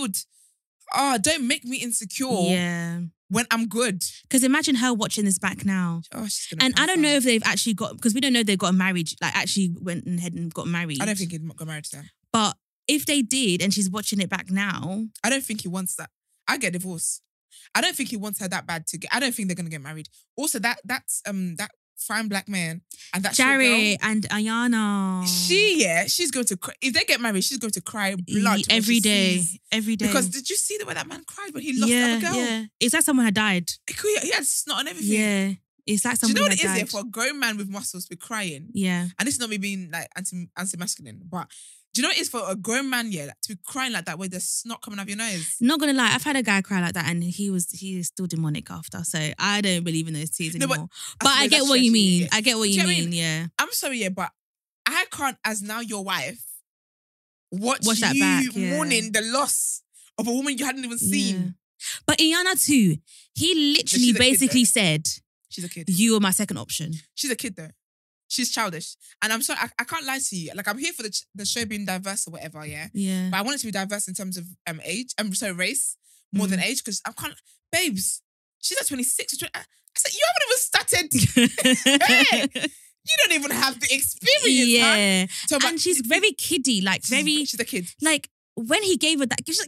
make me insecure. Yeah. When I'm good. Because imagine her watching this back now. Oh, she's gonna. And I don't know if they've actually because we don't know they've got married, actually went ahead and got married. I don't think he got married to her. But if they did and she's watching it back now. I don't think he wants that. I get divorced. I don't think he wants her that bad to get. I don't think they're going to get married. Also, that's that fine black man and that Jari and Ayana. She's going to cry. If they get married, she's going to cry blood every day. Because did you see the way that man cried when he lost the other girl? Yeah. It's like someone had died. He had snot and everything. Yeah. It's like someone had died. Do you know what it is for a grown man with muscles to be crying? Yeah. And this is not me being anti-masculine, but do you know what it is for a grown man, to be crying like that where there's snot coming out of your nose? Not gonna lie, I've had a guy cry like that and he is still demonic after. So I don't believe in those tears anymore. But I get what you mean. I get what you mean, yeah. I'm sorry, but I can't, as now your wife, watch that you back, mourning the loss of a woman you hadn't even seen. Yeah. But Iyanna too, he literally basically said, she's a kid. You are my second option. She's a kid though. She's childish. And I'm sorry, I can't lie to you. I'm here for the show being diverse or whatever, yeah? Yeah. But I want it to be diverse in terms of age. Race more than age. Because I can't... Babes, she's at 26. I said, you haven't even started. Hey, you don't even have the experience. Yeah. So, and she's very kiddie. She's a kid. When he gave her that gift,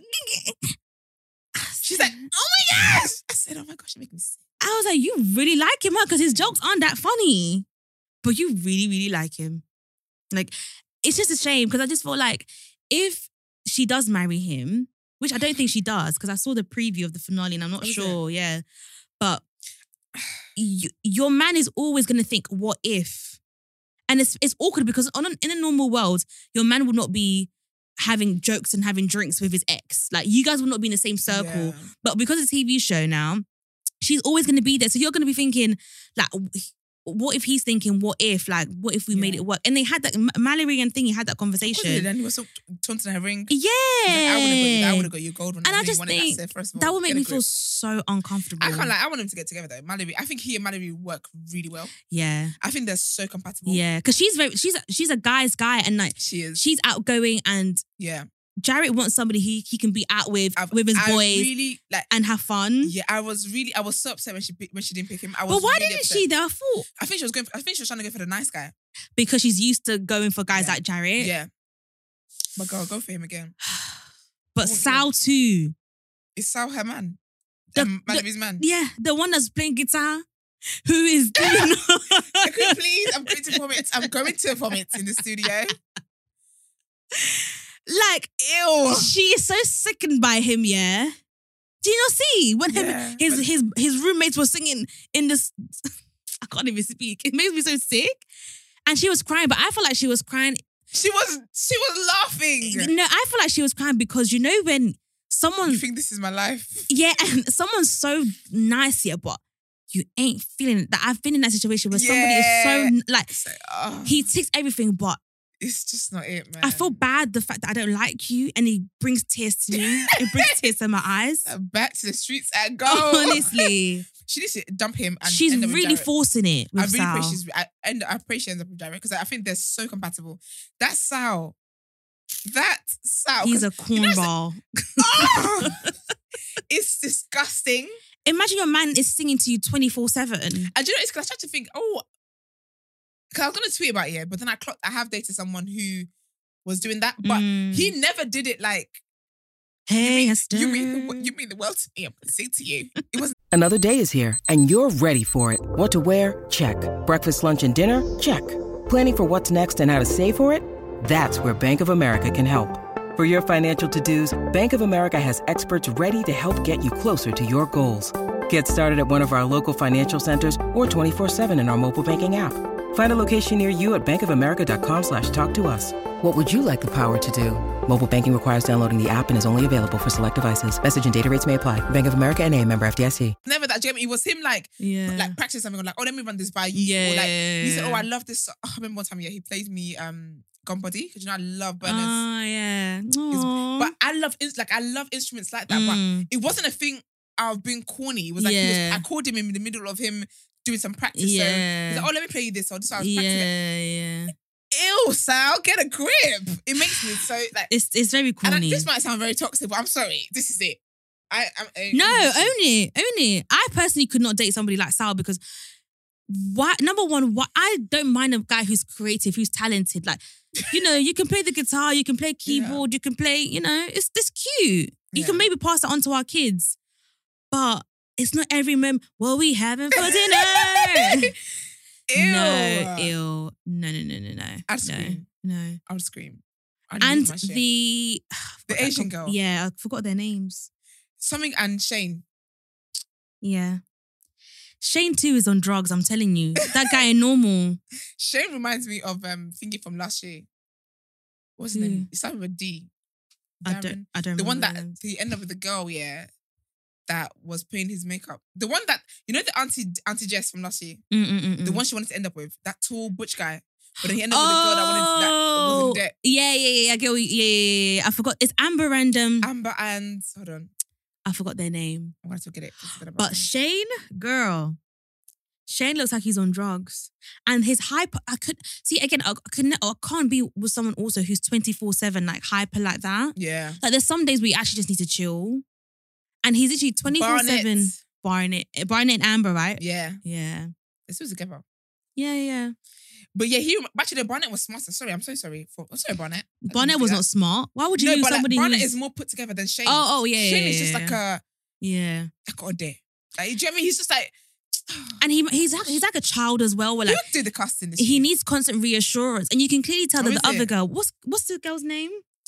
she's like, oh my gosh. I said, oh my gosh, you're making me sick. I was like, you really like him, huh? Because his jokes aren't that funny. But you really, really like him. it's just a shame because I just feel like if she does marry him, which I don't think she does because I saw the preview of the finale and I'm not sure. Yeah. But your man is always going to think, what if? And it's awkward because in a normal world, your man would not be having jokes and having drinks with his ex. Like, you guys will not be in the same circle. Yeah. But because it's a TV show now, she's always going to be there. So you're going to be thinking, like, what if he's thinking, what if? Like, what if we made it work? And they had that, Mallory and Thingy had that conversation. Then he was so taunting her ring. Yeah. Like, I would have got you gold one. And I just think that would make me feel so uncomfortable. I can't lie. I want them to get together though. Mallory, I think he and Mallory work really well. Yeah. I think they're so compatible. Yeah. Because she's a guy's guy and like she's outgoing and Jarrett wants somebody he can be out with his boys really, and have fun. Yeah, I was so upset when she didn't pick him. But why didn't she? Though? I think she was trying to go for the nice guy because she's used to going for guys like Jarrett. Yeah, but girl, go for him again. But Sal too. Is Sal her man? Mallory's man. Yeah, the one that's playing guitar. Who is doing? Please, I'm going to vomit. I'm going to vomit in the studio. Like, ew. She is so sickened by him, yeah? Do you not see? When his roommates were singing in this... I can't even speak. It makes me so sick. And she was crying, but I feel like she was crying... She was laughing. No, I feel like she was crying because, you know, when someone... You think this is my life? Yeah, and someone's so nice here, but you ain't feeling it. That I've been in that situation where somebody is so... Like, he ticks everything, but it's just not it, man. I feel bad the fact that I don't like you and he brings tears to me. It brings tears to my eyes. Back to the streets and go. Honestly. She needs to dump him and she's end up with really Jarrett. Forcing it with Sal. I pray she ends up with Jarrett because I think they're so compatible. That Sal. He's a cornball. It's disgusting. Imagine your man is singing to you 24/7. And you know, it's because I tried to think, because I was going to tweet about it, but then I have dated someone who was doing that, but he never did it like, hey, you mean the world to me, I'm going to sing to you. It wasn't. Another day is here and you're ready for it. What to wear? Check. Breakfast, lunch, and dinner? Check. Planning for what's next and how to save for it? That's where Bank of America can help. For your financial to-dos, Bank of America has experts ready to help get you closer to your goals. Get started at one of our local financial centers or 24/7 in our mobile banking app. Find a location near you at bankofamerica.com/talktous. What would you like the power to do? Mobile banking requires downloading the app and is only available for select devices. Message and data rates may apply. Bank of America N.A., member FDIC. Never that, Jamie. It was him like practicing something like, let me run this by you. Yeah. Or like, he said, I love this. I remember one time, he played me Gun Body because I love Berners. Oh, yeah. But I love instruments like that. But it wasn't a thing of being corny. It was like I called him in the middle of him doing some practice. Yeah. So he's like, let me play you this. So I was practicing. Yeah. Ew, Sal, get a grip. It makes me so like it's very corny. And this might sound very toxic, but I'm sorry. This is it. No, own it. I personally could not date somebody like Sal because number one, I don't mind a guy who's creative, who's talented. Like, you can play the guitar, you can play keyboard, you can play, it's this cute. You can maybe pass it on to our kids. But it's not every moment, what we having for dinner? Ew. No. I'd scream. No. I would scream. And the Asian girl. Yeah, I forgot their names. Something and Shane. Yeah. Shane too is on drugs, I'm telling you. That guy ain't normal. Shane reminds me of Thingy from last year. What's his name? It started with a D. Darren. I don't The one that them. he ended up with the girl, that was putting his makeup. The one that, the Auntie Jess from last year. The one she wanted to end up with. That tall butch guy. But then he ended up with the girl that was in debt. Yeah. I get what I forgot. It's Amber and Amber and hold on. I forgot their name. I'm going to forget it. But Shane, girl. Shane looks like he's on drugs. And his hyper, I can't be with someone also who's 24/7, like hyper like that. Yeah. Like there's some days we actually just need to chill. And he's literally 24/7. Barnett and Amber, right? Yeah. Yeah. This was together. Yeah. But yeah, actually Barnett was smarter. Sorry, I'm so sorry. Sorry, Barnett. Barnett was not smart. Why would you use somebody Barnett is more put together than Shane. Oh, yeah. Shane is just like a... Yeah. Like, oh, dear. Like, do you know what I mean? He's just like... And he's like a child as well. Where Who like did the casting this he year? needs constant reassurance, and you can clearly tell Oh, that is the other it? girl. What's the girl's name?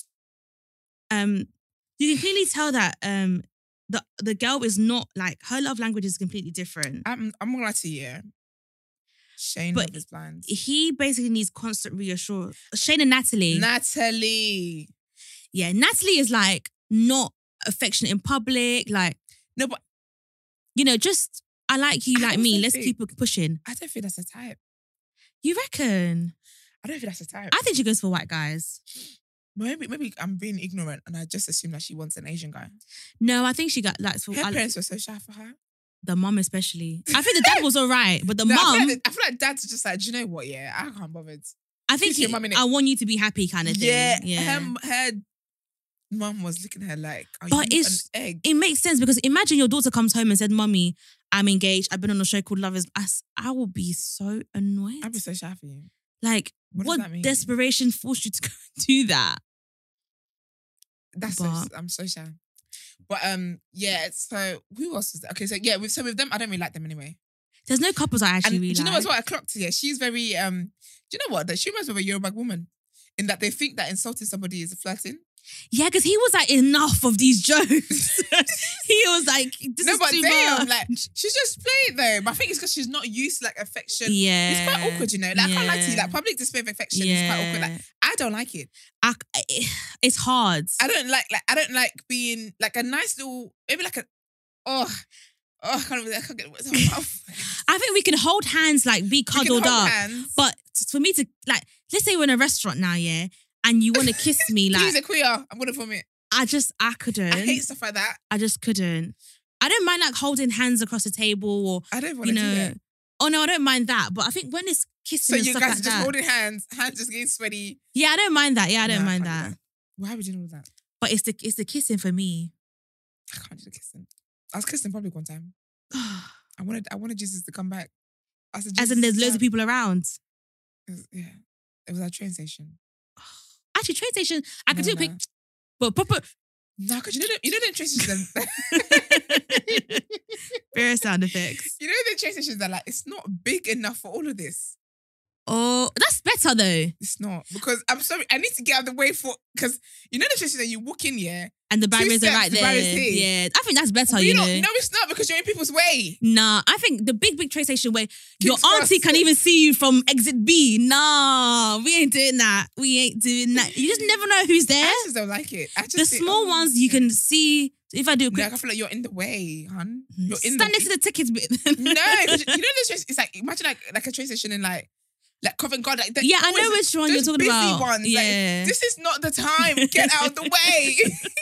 You can clearly tell that the girl is not like her love language is completely different. I'm not gonna lie to you. Yeah. Shane But Love is blind. He basically needs constant reassurance. Shane and Natalie. Natalie. Yeah, Natalie is like not affectionate in public. Like, No, but just I like you, I like me. also Let's think- keep it pushing. I don't think that's a type. You reckon? I don't think that's a type. I think she goes for white guys. Maybe I'm being ignorant and I just assume that she wants an Asian guy. No, I think she got like for Her parents were so shy for her. the mum especially. I think the dad was all right, but the No, mum, I feel like dad's just like, do you know what? Yeah, I can't bother. I think Speak to your mum, innit? I want you to be happy kind of thing. Yeah. Her mum was looking at her like, are But you it's- an egg? It makes sense because imagine your daughter comes home and said, "Mummy, I'm engaged. I've been on a show called Love Is." I will be so annoyed. I'd be so shy for you. Like, What what does that mean? desperation forced you to go do that? That's But- I'm so shy. But yeah, so who else was there? Okay, so yeah, with them, I don't really like them anyway. There's no couples I actually And really do you know like. what's what I clocked here? She's very do you know what? That she reminds me of a Yoruba woman in that they think that insulting somebody is flirting. Yeah, because he was like, enough of these jokes. He was like, this is too much. like she's just playing though. But I think it's because she's not used to like affection. Yeah. It's quite awkward, you know. Like I can't lie to you, like public display of affection is quite awkward. Like I don't like it. It's hard. I don't like being like a nice little maybe like a I can't get what's my mouth. I think we can hold hands, like be We can cuddled hold up. hands. But for me to like, let's say we're in a restaurant now, yeah, and you want to kiss me, Please, like a queer. I'm gonna vomit. I couldn't. I hate stuff like that. I just couldn't. I don't mind like holding hands across the table or I don't want to do that. Oh no, I don't mind that. But I think when it's kissing So and you stuff guys like are just that, holding hands just getting sweaty. yeah, I don't mind that. Yeah, I don't Nah, mind can't do that. Why would you do all that? But it's the kissing for me. I can't do the kissing. I was kissed in public one time. I wanted Jesus to come back. I said, As in, Jesus, there's loads of come. people around. Yeah. It was at a train station. Actually, train station, I could No, do a quick, no. but proper. No, because you know the train stations. Various sound effects. You know the train stations are like, it's not big enough for all of this. Oh, that's better though. It's not. Because I'm sorry, I need to get out of the way because you know the train station that you walk in, yeah? And the barriers are steps, right the there. barriers here. Yeah, I think that's better. But You know. No, it's not because you're in people's way. Nah, I think the big train station where your Cross. auntie can even see you from exit B. Nah, we ain't doing that. We ain't doing that. You just never know who's there. I just don't like it. I just The think, small ones you can see. If I do a quick, Like, I feel like you're in the way, hun. You're in stand next to the tickets bit. No, 'cause you know this train. It's like imagine like a train station in like Covent Garden. Like, Yeah, I know always- which one you're those talking busy about. Ones, Yeah. like, this is not the time. Get out of the way.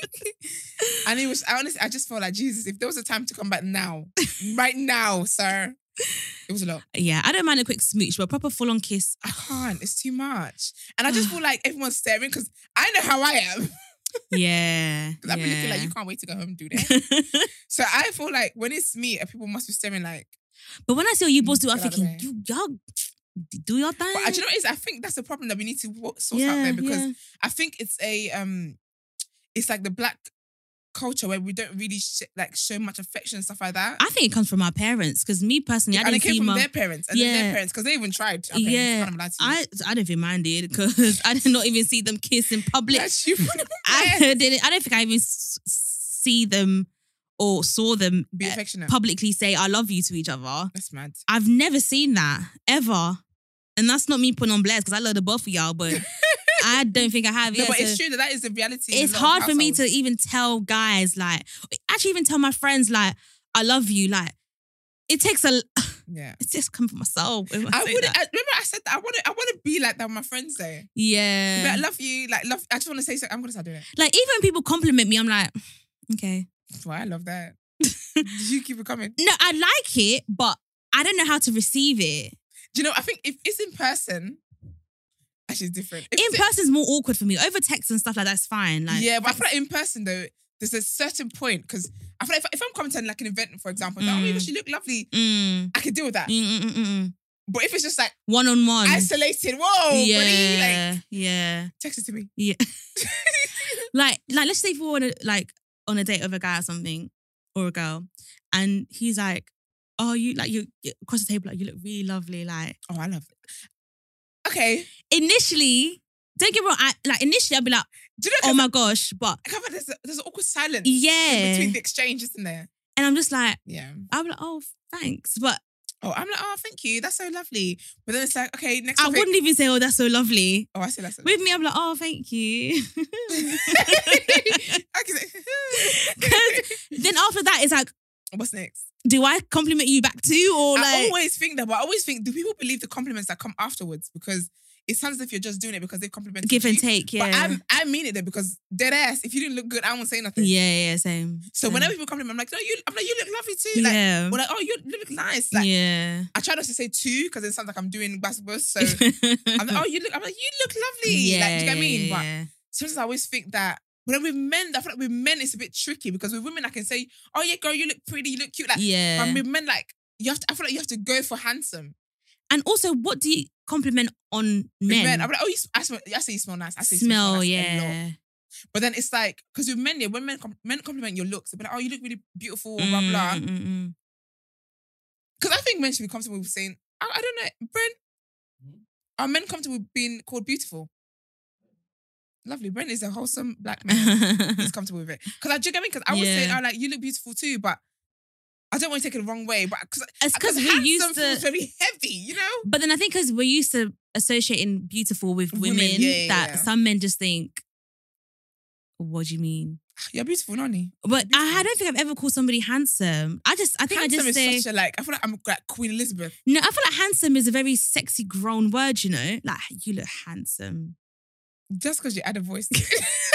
And it was. I just felt like Jesus. If there was a time to come back now, right now, sir, it was a lot. Yeah, I don't mind a quick smooch, but a proper full on kiss. I can't. It's too much. And I just feel like everyone's staring because I know how I am. Yeah, Because I've been looking like you can't wait to go home and do that. So I feel like when it's me, people must be staring like. But when I see what you boys do, I'm Get out of the thinking, y'all do your thing. But do you know what it is? I think that's the problem that we need to sort out there because I think it's it's like the black culture where we don't really show much affection and stuff like that. I think it comes from our parents because me personally, I and didn't it came see from my their parents and then their parents because they even tried. Our parents, yeah. can't lie to you. I don't even mind it because I did not even see them kiss in public. That's you. I don't think I even see them or saw them Be affectionate. publicly say I love you to each other. That's mad. I've never seen that ever, and that's not me putting on blast because I love the both of y'all, but I don't think I have. No, Yeah, but so it's true that is the reality. in it's a lot of hard for me to households. even tell guys actually even tell my friends I love you. Like it takes a. Yeah. It's just come from myself. I would. Remember, I said that I want to be like that with my friends though. Yeah. But I love you. Like love. I just want to say something. I'm gonna start doing it. Like even when people compliment me, I'm like, okay. That's why I love that. Did you keep it coming? No, I like it, but I don't know how to receive it. Do you know? I think if it's in person, actually it's different. If In it's person's more awkward for me. Over text and stuff like that's fine. Like yeah, but I feel like in person though, there's a certain point because I feel like if I'm coming to like an event, for example, like, oh my gosh, you look lovely. I can deal with that. But if it's just like one-on-one. isolated, whoa, buddy, like yeah. text it to me. Yeah. like let's say if we were on a date with a guy or something or a girl, and he's like, oh, you across the table, like you look really lovely. Like, Oh, I love it. Okay. initially, don't get me wrong. Initially, I'd be like, Do you know? oh my gosh, but I can't find there's an awkward silence. Yeah. Between the exchange, isn't there? and I'm just like, Yeah. I'm like, oh, thanks, but Oh, I'm like, oh, thank you. That's so lovely. But then it's like, okay, next I topic. wouldn't even say, oh, that's so lovely. Oh, I say that's so With me, I'm like, oh, thank you. I can say, 'Cause then after that, it's like, what's next? do I compliment you back too, or I like? always think that, but I always think, do people believe the compliments that come afterwards? Because it sounds as if you're just doing it because they complimented Give and you. take, yeah. But I mean it though, because dead ass, if you didn't look good, I won't say nothing. Yeah, same. So same. whenever people compliment, I'm like, no, you look lovely too. Like, Yeah. we're like, oh, you look nice. Like, yeah. I try not to say too because it sounds like I'm doing basketballs. So I'm like, oh, you look lovely. Yeah, Like, do you get what I mean? But yeah. sometimes I always think that. But then with men, I feel like with men it's a bit tricky because with women I can say, oh yeah, girl, you look pretty, you look cute. Like, Yeah. but with men, like I feel like you have to go for handsome. And also, what do you compliment on With men? I'm like, oh, I say you smell nice. I say you Smell, nice a yeah. lot. But then it's like, because with men, yeah, when men compliment your looks, they'll be like, oh, you look really beautiful, blah blah. Because I think men should be comfortable with saying, I don't know, Brent, are men comfortable with being called beautiful? Lovely. Brent is a wholesome black man. He's comfortable with it. Because I would say, oh, like, you look beautiful too, but I don't want to take it the wrong way. But It's 'cause we're handsome used to- feels very heavy, you know? But then I think because we're used to associating beautiful with women, yeah. some men just think, what do you mean? You're beautiful, Nani. But I don't think I've ever called somebody handsome. I think Handsome I just is say, such a, like, I feel like I'm like Queen Elizabeth. no, I feel like handsome is a very sexy grown word, you know? Like, you look handsome. Just because you add a voice. No,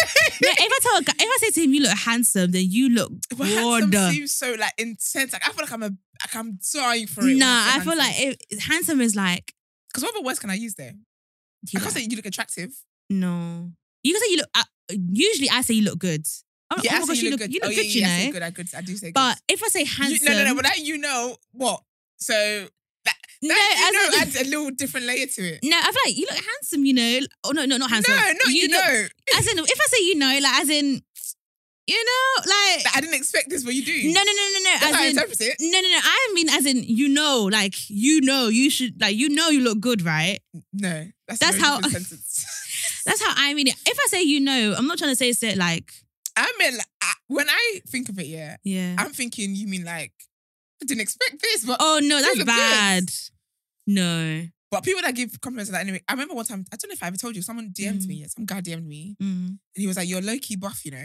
if I say to him, you look handsome, then you look But handsome good. seems so like intense. Like I feel like I'm sorry for it. Nah, I feel like handsome is like, because what other words can I use there? I can't say you look attractive. no. You can say you look, usually I say you look good. Oh, Yeah, oh I my say gosh, you look good. You look Oh, good, you I know? say good. I do say good. But if I say handsome. No, but that you know what? So No, adds a little different layer to it. No, I feel like you look handsome, you know. Oh, no, not handsome. No, you know. As in, if I say you know, like, as in, you know, like. I didn't expect this, but you do. No. That's how I As in, interpret it. no. I mean, as in, you know, like, you should, like, you look good, right? No, that's That's a very how- different sentence. That's how I mean it. If I say you know, I'm not trying to say it like, I mean, like, when I think of it, yeah. I'm thinking you mean like, I didn't expect this, but Oh, no, you that's look bad. good. No. But people that give compliments like that anyway, I remember one time, I don't know if I ever told you, someone DM'd me, some guy DM'd me, and he was like, you're low-key buff, you know?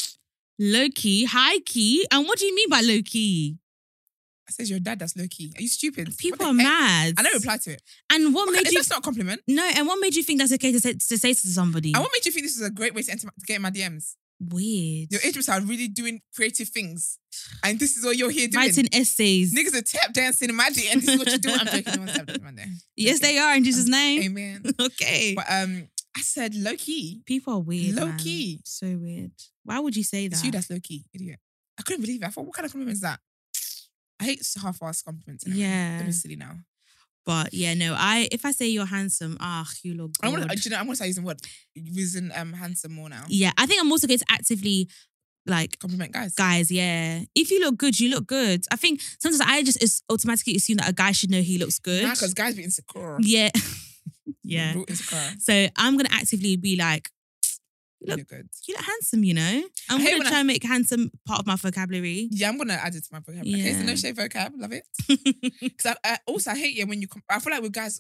Low key, high key. And what do you mean by low key? I said, your dad, that's low-key. Are you stupid? People What are the heck? mad. I never replied to it. And what made you... That's not a compliment. No, and what made you think that's okay to say to somebody? And what made you think this is a great way to get in my DMs? Weird. Your agents are really doing creative things. And this is all you're here doing. Writing essays. Niggas are tap dancing in my DM. This is what you do. I'm joking. No one's tap dancing in my DM. Yes, they are in Jesus' name. Amen. Okay. But I said low-key. People are weird. Low man. key. So weird. Why would you say that? It's you that's low-key, idiot. I couldn't believe it. I thought, what kind of compliment is that? I hate half-assed compliments. Yeah. Don't be silly now. But yeah, no, if I say you're handsome, you look good. I'm gonna start using using handsome more now. Yeah, I think I'm also going to actively like Compliment guys. guys, yeah. If you look good, you look good. I think sometimes I just automatically assume that a guy should know he looks good. Nah, because guys be insecure. Yeah. Yeah. Real insecure. So I'm going to actively be like, You look good. you look handsome, you know? I'm I hate going to when try and make handsome part of my vocabulary. Yeah, I'm gonna add it to my vocabulary. Okay, so Yeah. no shade vocab, love it. Because I hate when you. I feel like with guys,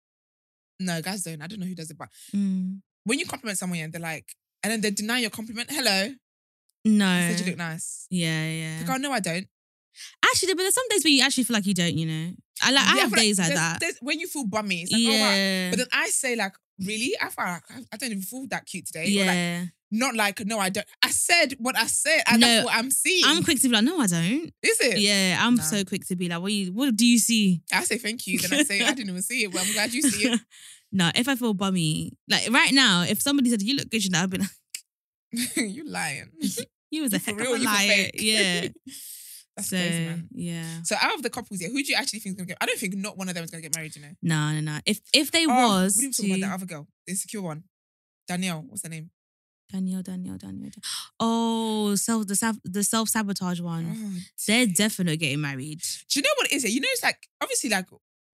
no, guys don't. I don't know who does it, but Mm. when you compliment someone and they're like, and then they deny your compliment. Hello, No. I said you look nice. Yeah. Like, oh no, I don't. Actually, but there's some days where you actually feel like you don't, you know? I have feel days like there's- that. there's- when you feel bummy, it's like, oh wow. Yeah. But then I say like, really? I feel like I don't even feel that cute today. Or like, Yeah. not like, no, I don't. I said what I said, and No, that's what I'm seeing. I'm quick to be like, no, I don't. Is it? Yeah, I'm Nah. so quick to be like, what do you see? I say thank you, then I say I didn't even see it, but I'm glad you see it. No, if I feel bummy, like right now, if somebody said you look good, I'd be like, You lying. you was a You for heck real, of a you for liar. fake. Yeah. That's So crazy, man. yeah. So out of the couples here, who do you actually think is gonna get? I don't think not one of them is gonna get married. You know. No. If they Oh, was what are you talking about? That other girl, the insecure one, Danielle. What's her name? Danielle. Oh, the self-sabotage one. Oh, They're definitely getting married. do you know what it is? You know, it's like, obviously, like,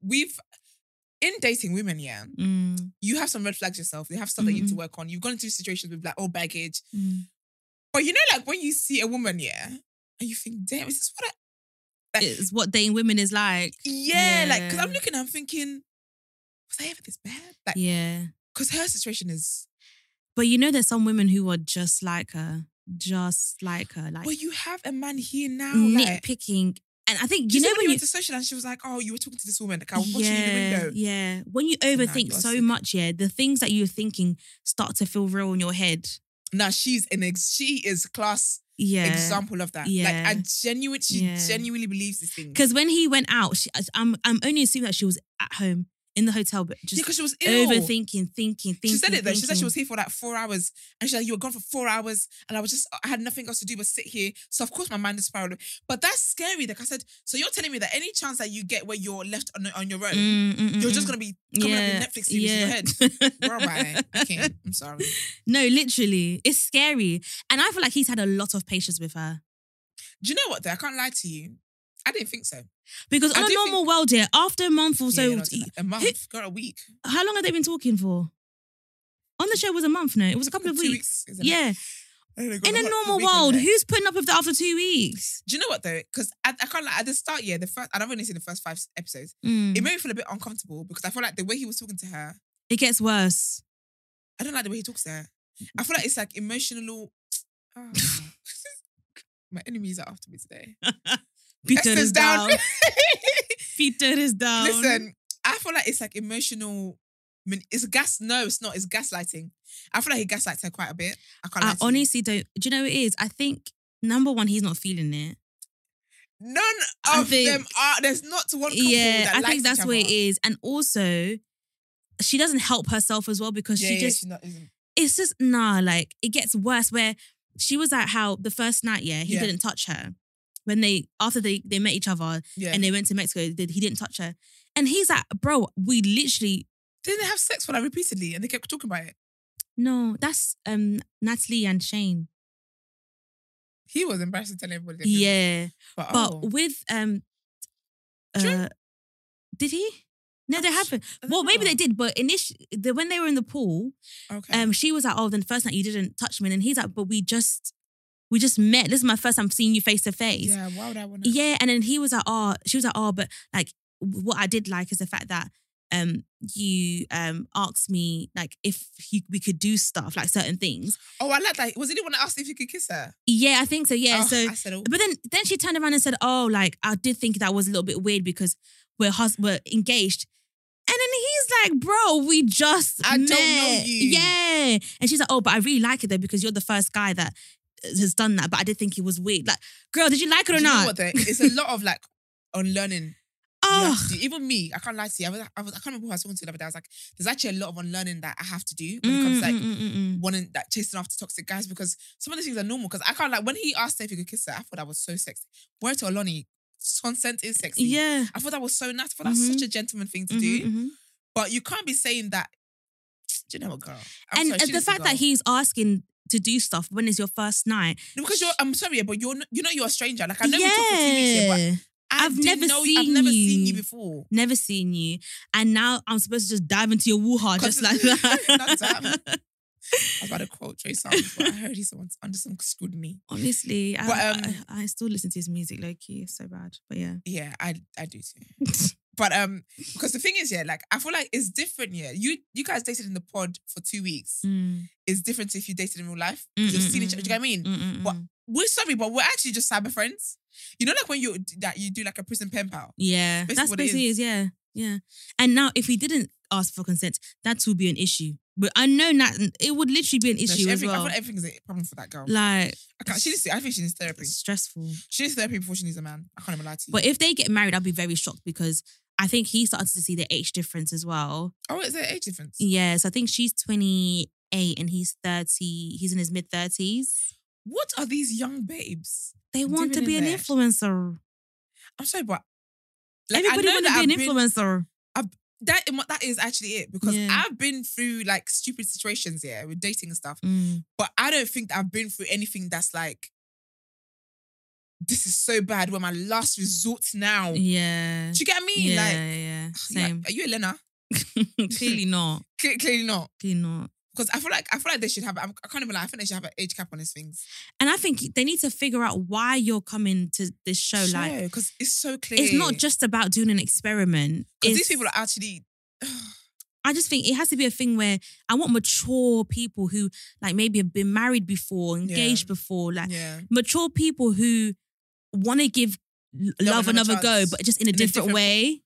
in dating women, yeah, you have some red flags yourself. You have stuff that you need to work on. You've gone into situations with like old baggage. But you know, like when you see a woman, yeah, and you think, damn, is this what It's what dating women is like. Yeah, like, because I'm looking, I'm thinking, was I ever this bad? Like, yeah. Because her situation is... But you know, there's some women who are just like her. Like, but you have a man here now, nitpicking. And I think, you know, when you went to social and she was like, oh, you were talking to this woman. Like, I was watching you in the window. Yeah. When you overthink so much, the things that you're thinking start to feel real in your head. Now, she is class example of that. Yeah. Like, she genuinely believes this thing. Because when he went out, I'm only assuming that she was at home in the hotel, but just because she was ill. Overthinking, thinking. She said it though. She said she was here for like 4 hours. And she's like, you were gone for 4 hours. And I had nothing else to do but sit here. So of course my mind is spiraling. But that's scary. Like I said, so you're telling me that any chance that you get where you're left on your own, you're just going to be coming up with Netflix series in your head. Girl, bye. Okay, I'm sorry. No, literally. It's scary. And I feel like he's had a lot of patience with her. Do you know what though? I can't lie to you. I didn't think so. Because on a normal world, after a month or so... a month, got a week. How long have they been talking for? On the show was a month, no? It was a couple of 2 weeks. Isn't yeah. It? In a normal world, who's putting up with that after 2 weeks? Do you know what though? Because I can't like at the start, I've only seen the first 5 episodes. It made me feel a bit uncomfortable because I feel like the way he was talking to her... It gets worse. I don't like the way he talks to her. I feel like it's like emotional... Oh. My enemies are after me today. Peter is down. Peter is down. Listen, I feel like it's like emotional. It's gas. No, it's not. It's gaslighting. I feel like he gaslights her quite a bit. I honestly don't. Do you know what it is? I think number one, he's not feeling it. None of them are. There's not one couple that I likes think that's each what other. it is. And also, she doesn't help herself as well because isn't. It's just like it gets worse. Where she was at how the first night, he didn't touch her. When after they met each other and they went to Mexico, he didn't touch her. And he's like, bro, we literally... Didn't they have sex for like repeatedly and they kept talking about it? No, that's Natalie and Shane. He was embarrassed to tell everybody. Yeah. But with... did he? No, they haven't. Well, maybe they did, but initially, when they were in the pool, she was like, oh, then the first night you didn't touch me. And he's like, but we just met. This is my first time seeing you face to face. Yeah, why would I want to? Yeah, and then he was like, she was like, but like, what I did like is the fact that you asked me like if we could do stuff, like certain things. Oh, I like that. Was it the one that asked if you could kiss her? Yeah, I think so, yeah. Oh, I said, but then she turned around and said, oh, like, I did think that was a little bit weird because we're engaged. And then he's like, bro, we just I met. don't know you. Yeah. And she's like, oh, but I really like it though because you're the first guy that has done that, but I did think it was weird. Like, girl, did you like it or not? You know what, though? It's a lot of like unlearning. Oh, even me, I can't lie to you. I can't remember who I was talking to the other day. I was like, there's actually a lot of unlearning that I have to do when it comes to like wanting that chasing after toxic guys because some of the things are normal. Because I can't like when he asked her if he could kiss her, I thought that was so sexy. Word to Oloni, consent is sexy. Yeah, I thought that was so nice. I thought that's such a gentleman thing to do. But you can't be saying that. Do you know what, girl? The fact that he's asking to do stuff when it's your first night. No, because I'm sorry, but you're a stranger. Like I know we talked for 2 weeks here, but I've never seen you before. Never seen you. And now I'm supposed to just dive into your woo-ha just like that. I was about to quote Trey Songz, but I heard he's under some scrutiny. Honestly, I still listen to his music low-key. It's so bad. But yeah. Yeah, I do too. But because the thing is, like I feel like it's different. Yeah, you guys dated in the pod for 2 weeks. It's different to if you dated in real life. You've seen each other. Do you know what I mean? But we're actually just cyber friends. You know, like when you do like a prison pen pal. Yeah, that's basically is. Yeah. And now, if he didn't ask for consent, that would be an issue. But I know that it would literally be an issue as well. I thought everything's a problem for that girl. Like, I think she needs therapy. It's stressful. She needs therapy before she needs a man. I can't even lie to you. But if they get married, I'd be very shocked because I think he started to see the age difference as well. Oh, is there age difference? Yes, I think she's 28 and he's 30. He's in his mid-30s. What are these young babes? They want to be an influencer. I'm sorry, but like, everybody want to be an influencer. that is actually it, because Yeah. I've been through like stupid situations with dating and stuff, but I don't think that I've been through anything that's like, this is so bad, we're my last resort now. Yeah. Do you get what I mean? Yeah, Like, yeah. Same. Are you Elena? Clearly not. Clearly not. Clearly not. Because I feel like they should have. I can't even lie. I think they should have an age cap on these things. And I think they need to figure out why you're coming to this show. Like, because it's so clear. it's not just about doing an experiment. Because these people are actually. I just think it has to be a thing where I want mature people who like maybe have been married before, engaged before, like mature people who want to give love another go, but just in a different way.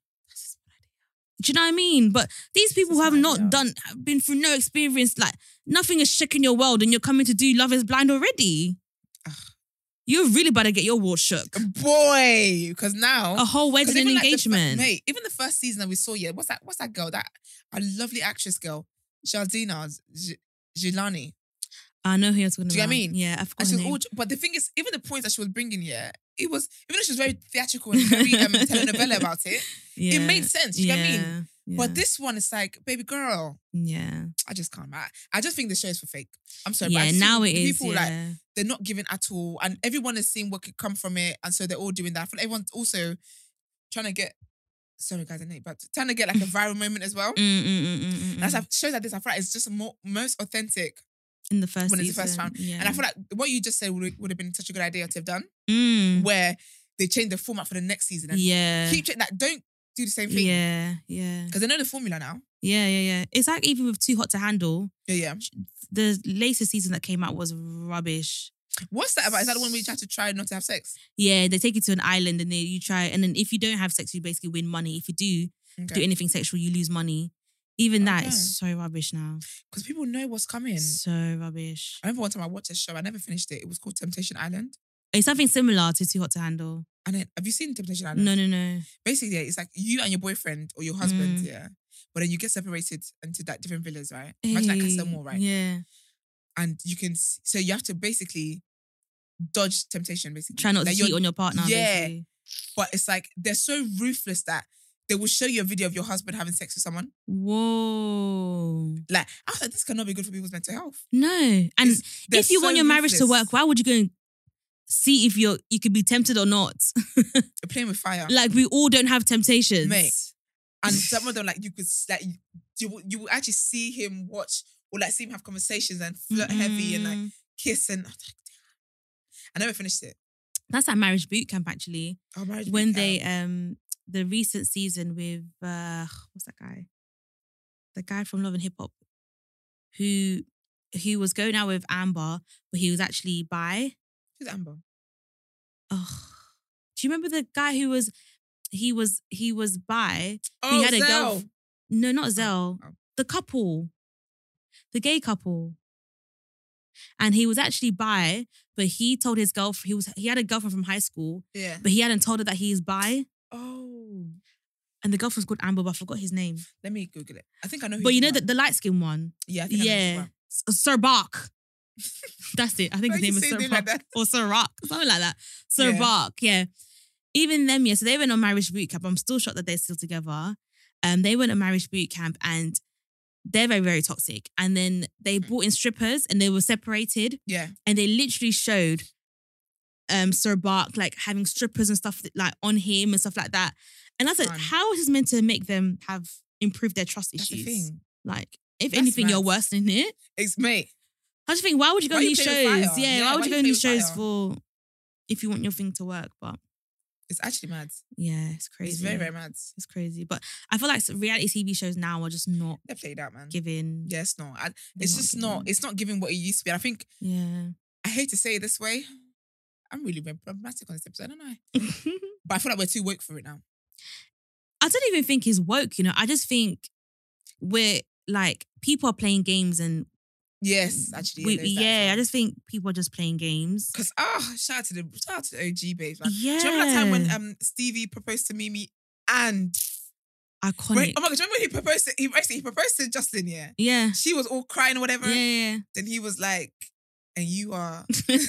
Do you know what I mean? But these people who have not been through no experience, like nothing is shaking your world, and you're coming to do Love is Blind already. You're really about to get your world shook. Boy, because now a whole wedding and engagement. Mate, even the first season that we saw, what's that girl? That a lovely actress girl, Jardina Gilani. I know who you're talking about. Do you know what I mean? Yeah, I forgot her name. But the thing is, even the points that she was bringing, it was, even though she was very theatrical and very telenovela about it, it made sense. You get what I mean? Yeah. But this one is like, baby girl. Yeah. I just can't. I just think the show is for fake. I'm sorry. Yeah, but now it is. People like, they're not giving at all. And everyone is seeing what could come from it. And so they're all doing that. I feel like everyone's also trying to get, sorry guys, I know, but trying to get like a viral moment as well. And that's shows like this, I feel like it's just most authentic. In the first season. It's the first round. Yeah. And I feel like what you just said would have been such a good idea to have done. Where they change the format for the next season. And keep that. Don't do the same thing. Yeah. Because they know the formula now. Yeah. It's like even with Too Hot to Handle. Yeah. The latest season that came out was rubbish. What's that about? Is that the one where you have to try not to have sex? Yeah, they take you to an island and you try, and then if you don't have sex, you basically win money. If you do anything sexual, you lose money. Even that is so rubbish now. Because people know what's coming. So rubbish. I remember one time I watched a show, I never finished it. It was called Temptation Island. It's something similar to Too Hot to Handle. And then, have you seen Temptation Island? No. Basically, it's like you and your boyfriend or your husband, but then you get separated into like different villas, right? Imagine like Castle Moore, right? Yeah. And you can, so you have to basically dodge temptation, basically. Try not like to cheat on your partner, basically. But it's like, they're so ruthless that they will show you a video of your husband having sex with someone. Whoa. Like, I was like, this cannot be good for people's mental health. No. And if you want your marriage to work, why would you go and see if you could be tempted or not? You're playing with fire. Like, we all don't have temptations. Mate. And some of them, like, you could, like, you will actually see him watch, or like see him have conversations and flirt heavy and like kiss, and I was like, damn. I never finished it. That's like Marriage Boot Camp, actually. Oh, Marriage When Boot Camp. they, the recent season with, what's that guy? The guy from Love and Hip Hop, who was going out with Amber, but he was actually bi. Who's Amber? Oh, do you remember the guy who was, he was bi? Oh, he had a Zell. girl. No, not Zell. Oh. The couple. The gay couple. And he was actually bi, but he told his girlfriend, he had a girlfriend from high school, but he hadn't told her that he is bi. Oh. And the girlfriend's called Amber, but I forgot his name. Let me Google it. I think I know who But you know you're the light-skinned one? Yeah, I think I know who you're Yeah. Sir Bark. That's it. I think Why his you name is saying Sir it Bark. like that? Or Sir Rock. Something like that. Sir Yeah. Bark, yeah. Even them, so they went on Marriage Boot Camp. I'm still shocked that they're still together. They went on Marriage Boot Camp and they're very, very toxic. And then they brought in strippers and they were separated. Yeah. And they literally showed Sir Bark like having strippers and stuff like on him and stuff like that. And I said, Fun. how is this meant to make them have improved their trust That's the issues? thing. Like, if That's anything, you're mad. worsening it. It's mate. I just think, why would you go Why on you these play with shows? fire? Yeah, Yeah, why would why you go you on play these with shows fire? for if you want your thing to work? But It's actually mad. yeah, it's crazy. It's very, very mad. It's crazy. But I feel like reality TV shows now are just not They're played out, man. giving. Yeah, it's not. They're It's not just giving. not. It's not giving what it used to be. And I think, Yeah. I hate to say it this way, I'm really very problematic on this episode. I don't know. But I feel like we're too woke for it now. I don't even think it's woke, I just think we're like, people are playing games and Yes, actually. I just think people are just playing games. Because shout out to the OG babes. Man. Yeah. Do you remember that time when Stevie proposed to Mimi and Iconic. oh my god, do you remember when he proposed to he proposed to Jocelyn, yeah? Yeah. She was all crying or whatever. Yeah. Then he was like, and you are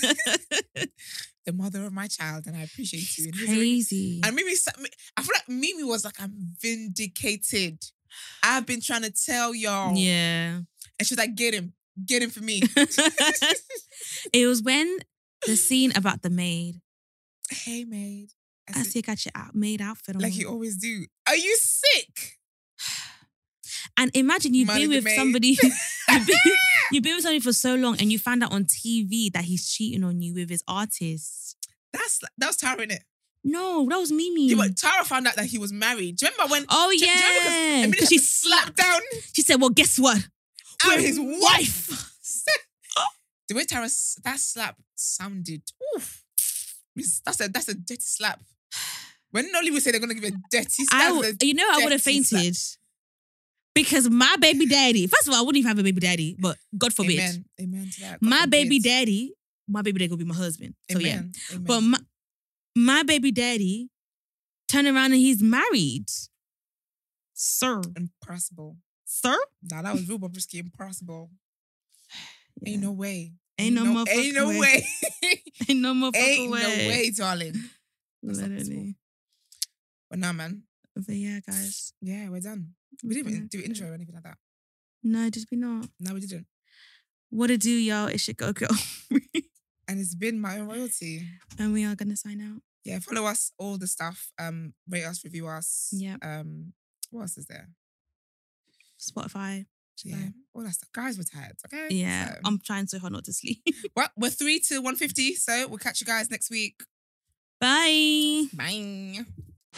the mother of my child, and I appreciate you. It's And he was like- crazy. And Mimi, I feel like Mimi was like, I'm vindicated. I've been trying to tell y'all. Yeah. And she's like, get him for me. It was when the scene about the maid. Hey, maid. I see you got your maid outfit on. Like you always do. Are you sick? And imagine you've Money been the with maid. somebody, you've been with somebody for so long and you find out on TV that he's cheating on you with his artist. That was Tara, innit? No, that was Mimi. Yeah, but Tara found out that he was married. Do you remember when? Oh, do you remember yeah. because she slapped down. She said, well, guess what? I'm his wife. The way that slap sounded, oof. That's a dirty slap. When Nolly would say they're gonna give a dirty slap, I would have fainted. Because my baby daddy, first of all, I wouldn't even have a baby daddy, but God forbid. Amen to that. God My forbid. baby daddy will be my husband. So Amen. yeah. Amen. But my baby daddy turned around and he's married. Sir. Impossible. Sir? Nah, that was real Bobrisky. Impossible. Yeah. Ain't no way. Ain't no motherfucking Ain't no way. Ain't no motherfucking Ain't way. no way, darling. That's not possible. Literally. But nah, man. So yeah, guys. Yeah, we're done. We didn't even do intro or anything like that. No, just be not. No, we didn't. What to do, y'all? It's your go-go. And it's been my own royalty. And we are gonna sign out. Yeah, follow us, all the stuff. Rate us, review us. Yeah. What else is there? Spotify. Yeah, all that stuff. Guys, we're tired, okay? Yeah. So, I'm trying so hard not to sleep. well, we're 3 to 150, so we'll catch you guys next week. Bye. Bye.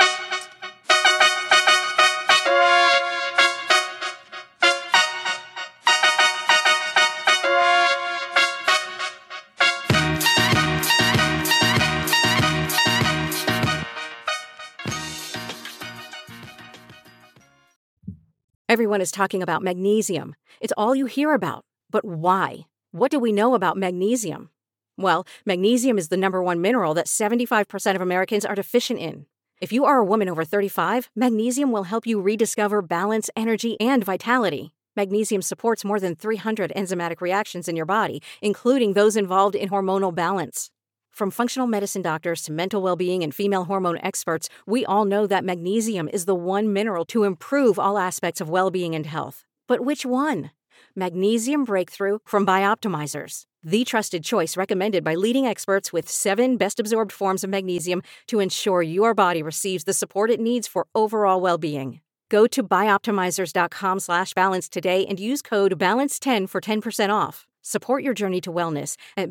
Everyone is talking about magnesium. It's all you hear about. But why? What do we know about magnesium? Well, magnesium is the #1 mineral that 75% of Americans are deficient in. If you are a woman over 35, magnesium will help you rediscover balance, energy, and vitality. Magnesium supports more than 300 enzymatic reactions in your body, including those involved in hormonal balance. From functional medicine doctors to mental well-being and female hormone experts, we all know that magnesium is the one mineral to improve all aspects of well-being and health. But which one? Magnesium Breakthrough from Bioptimizers, the trusted choice recommended by leading experts with 7 best-absorbed forms of magnesium to ensure your body receives the support it needs for overall well-being. Go to bioptimizers.com/balance today and use code BALANCE10 for 10% off. Support your journey to wellness at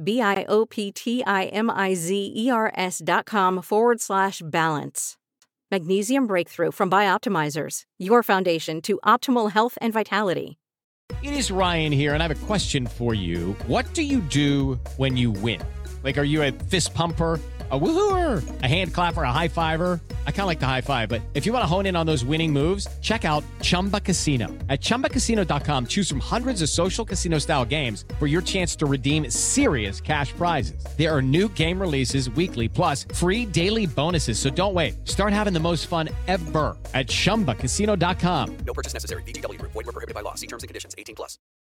bioptimizers.com/balance. Magnesium Breakthrough from Bioptimizers, your foundation to optimal health and vitality. It is Ryan here, and I have a question for you. What do you do when you win? Like, are you a fist pumper, a woohooer, a hand clapper, a high fiver? I kind of like the high five, but if you want to hone in on those winning moves, check out Chumba Casino. At ChumbaCasino.com, choose from hundreds of social casino-style games for your chance to redeem serious cash prizes. There are new game releases weekly, plus free daily bonuses, so don't wait. Start having the most fun ever at ChumbaCasino.com. No purchase necessary. VGW Group. Void where prohibited by law. See terms and conditions. 18+.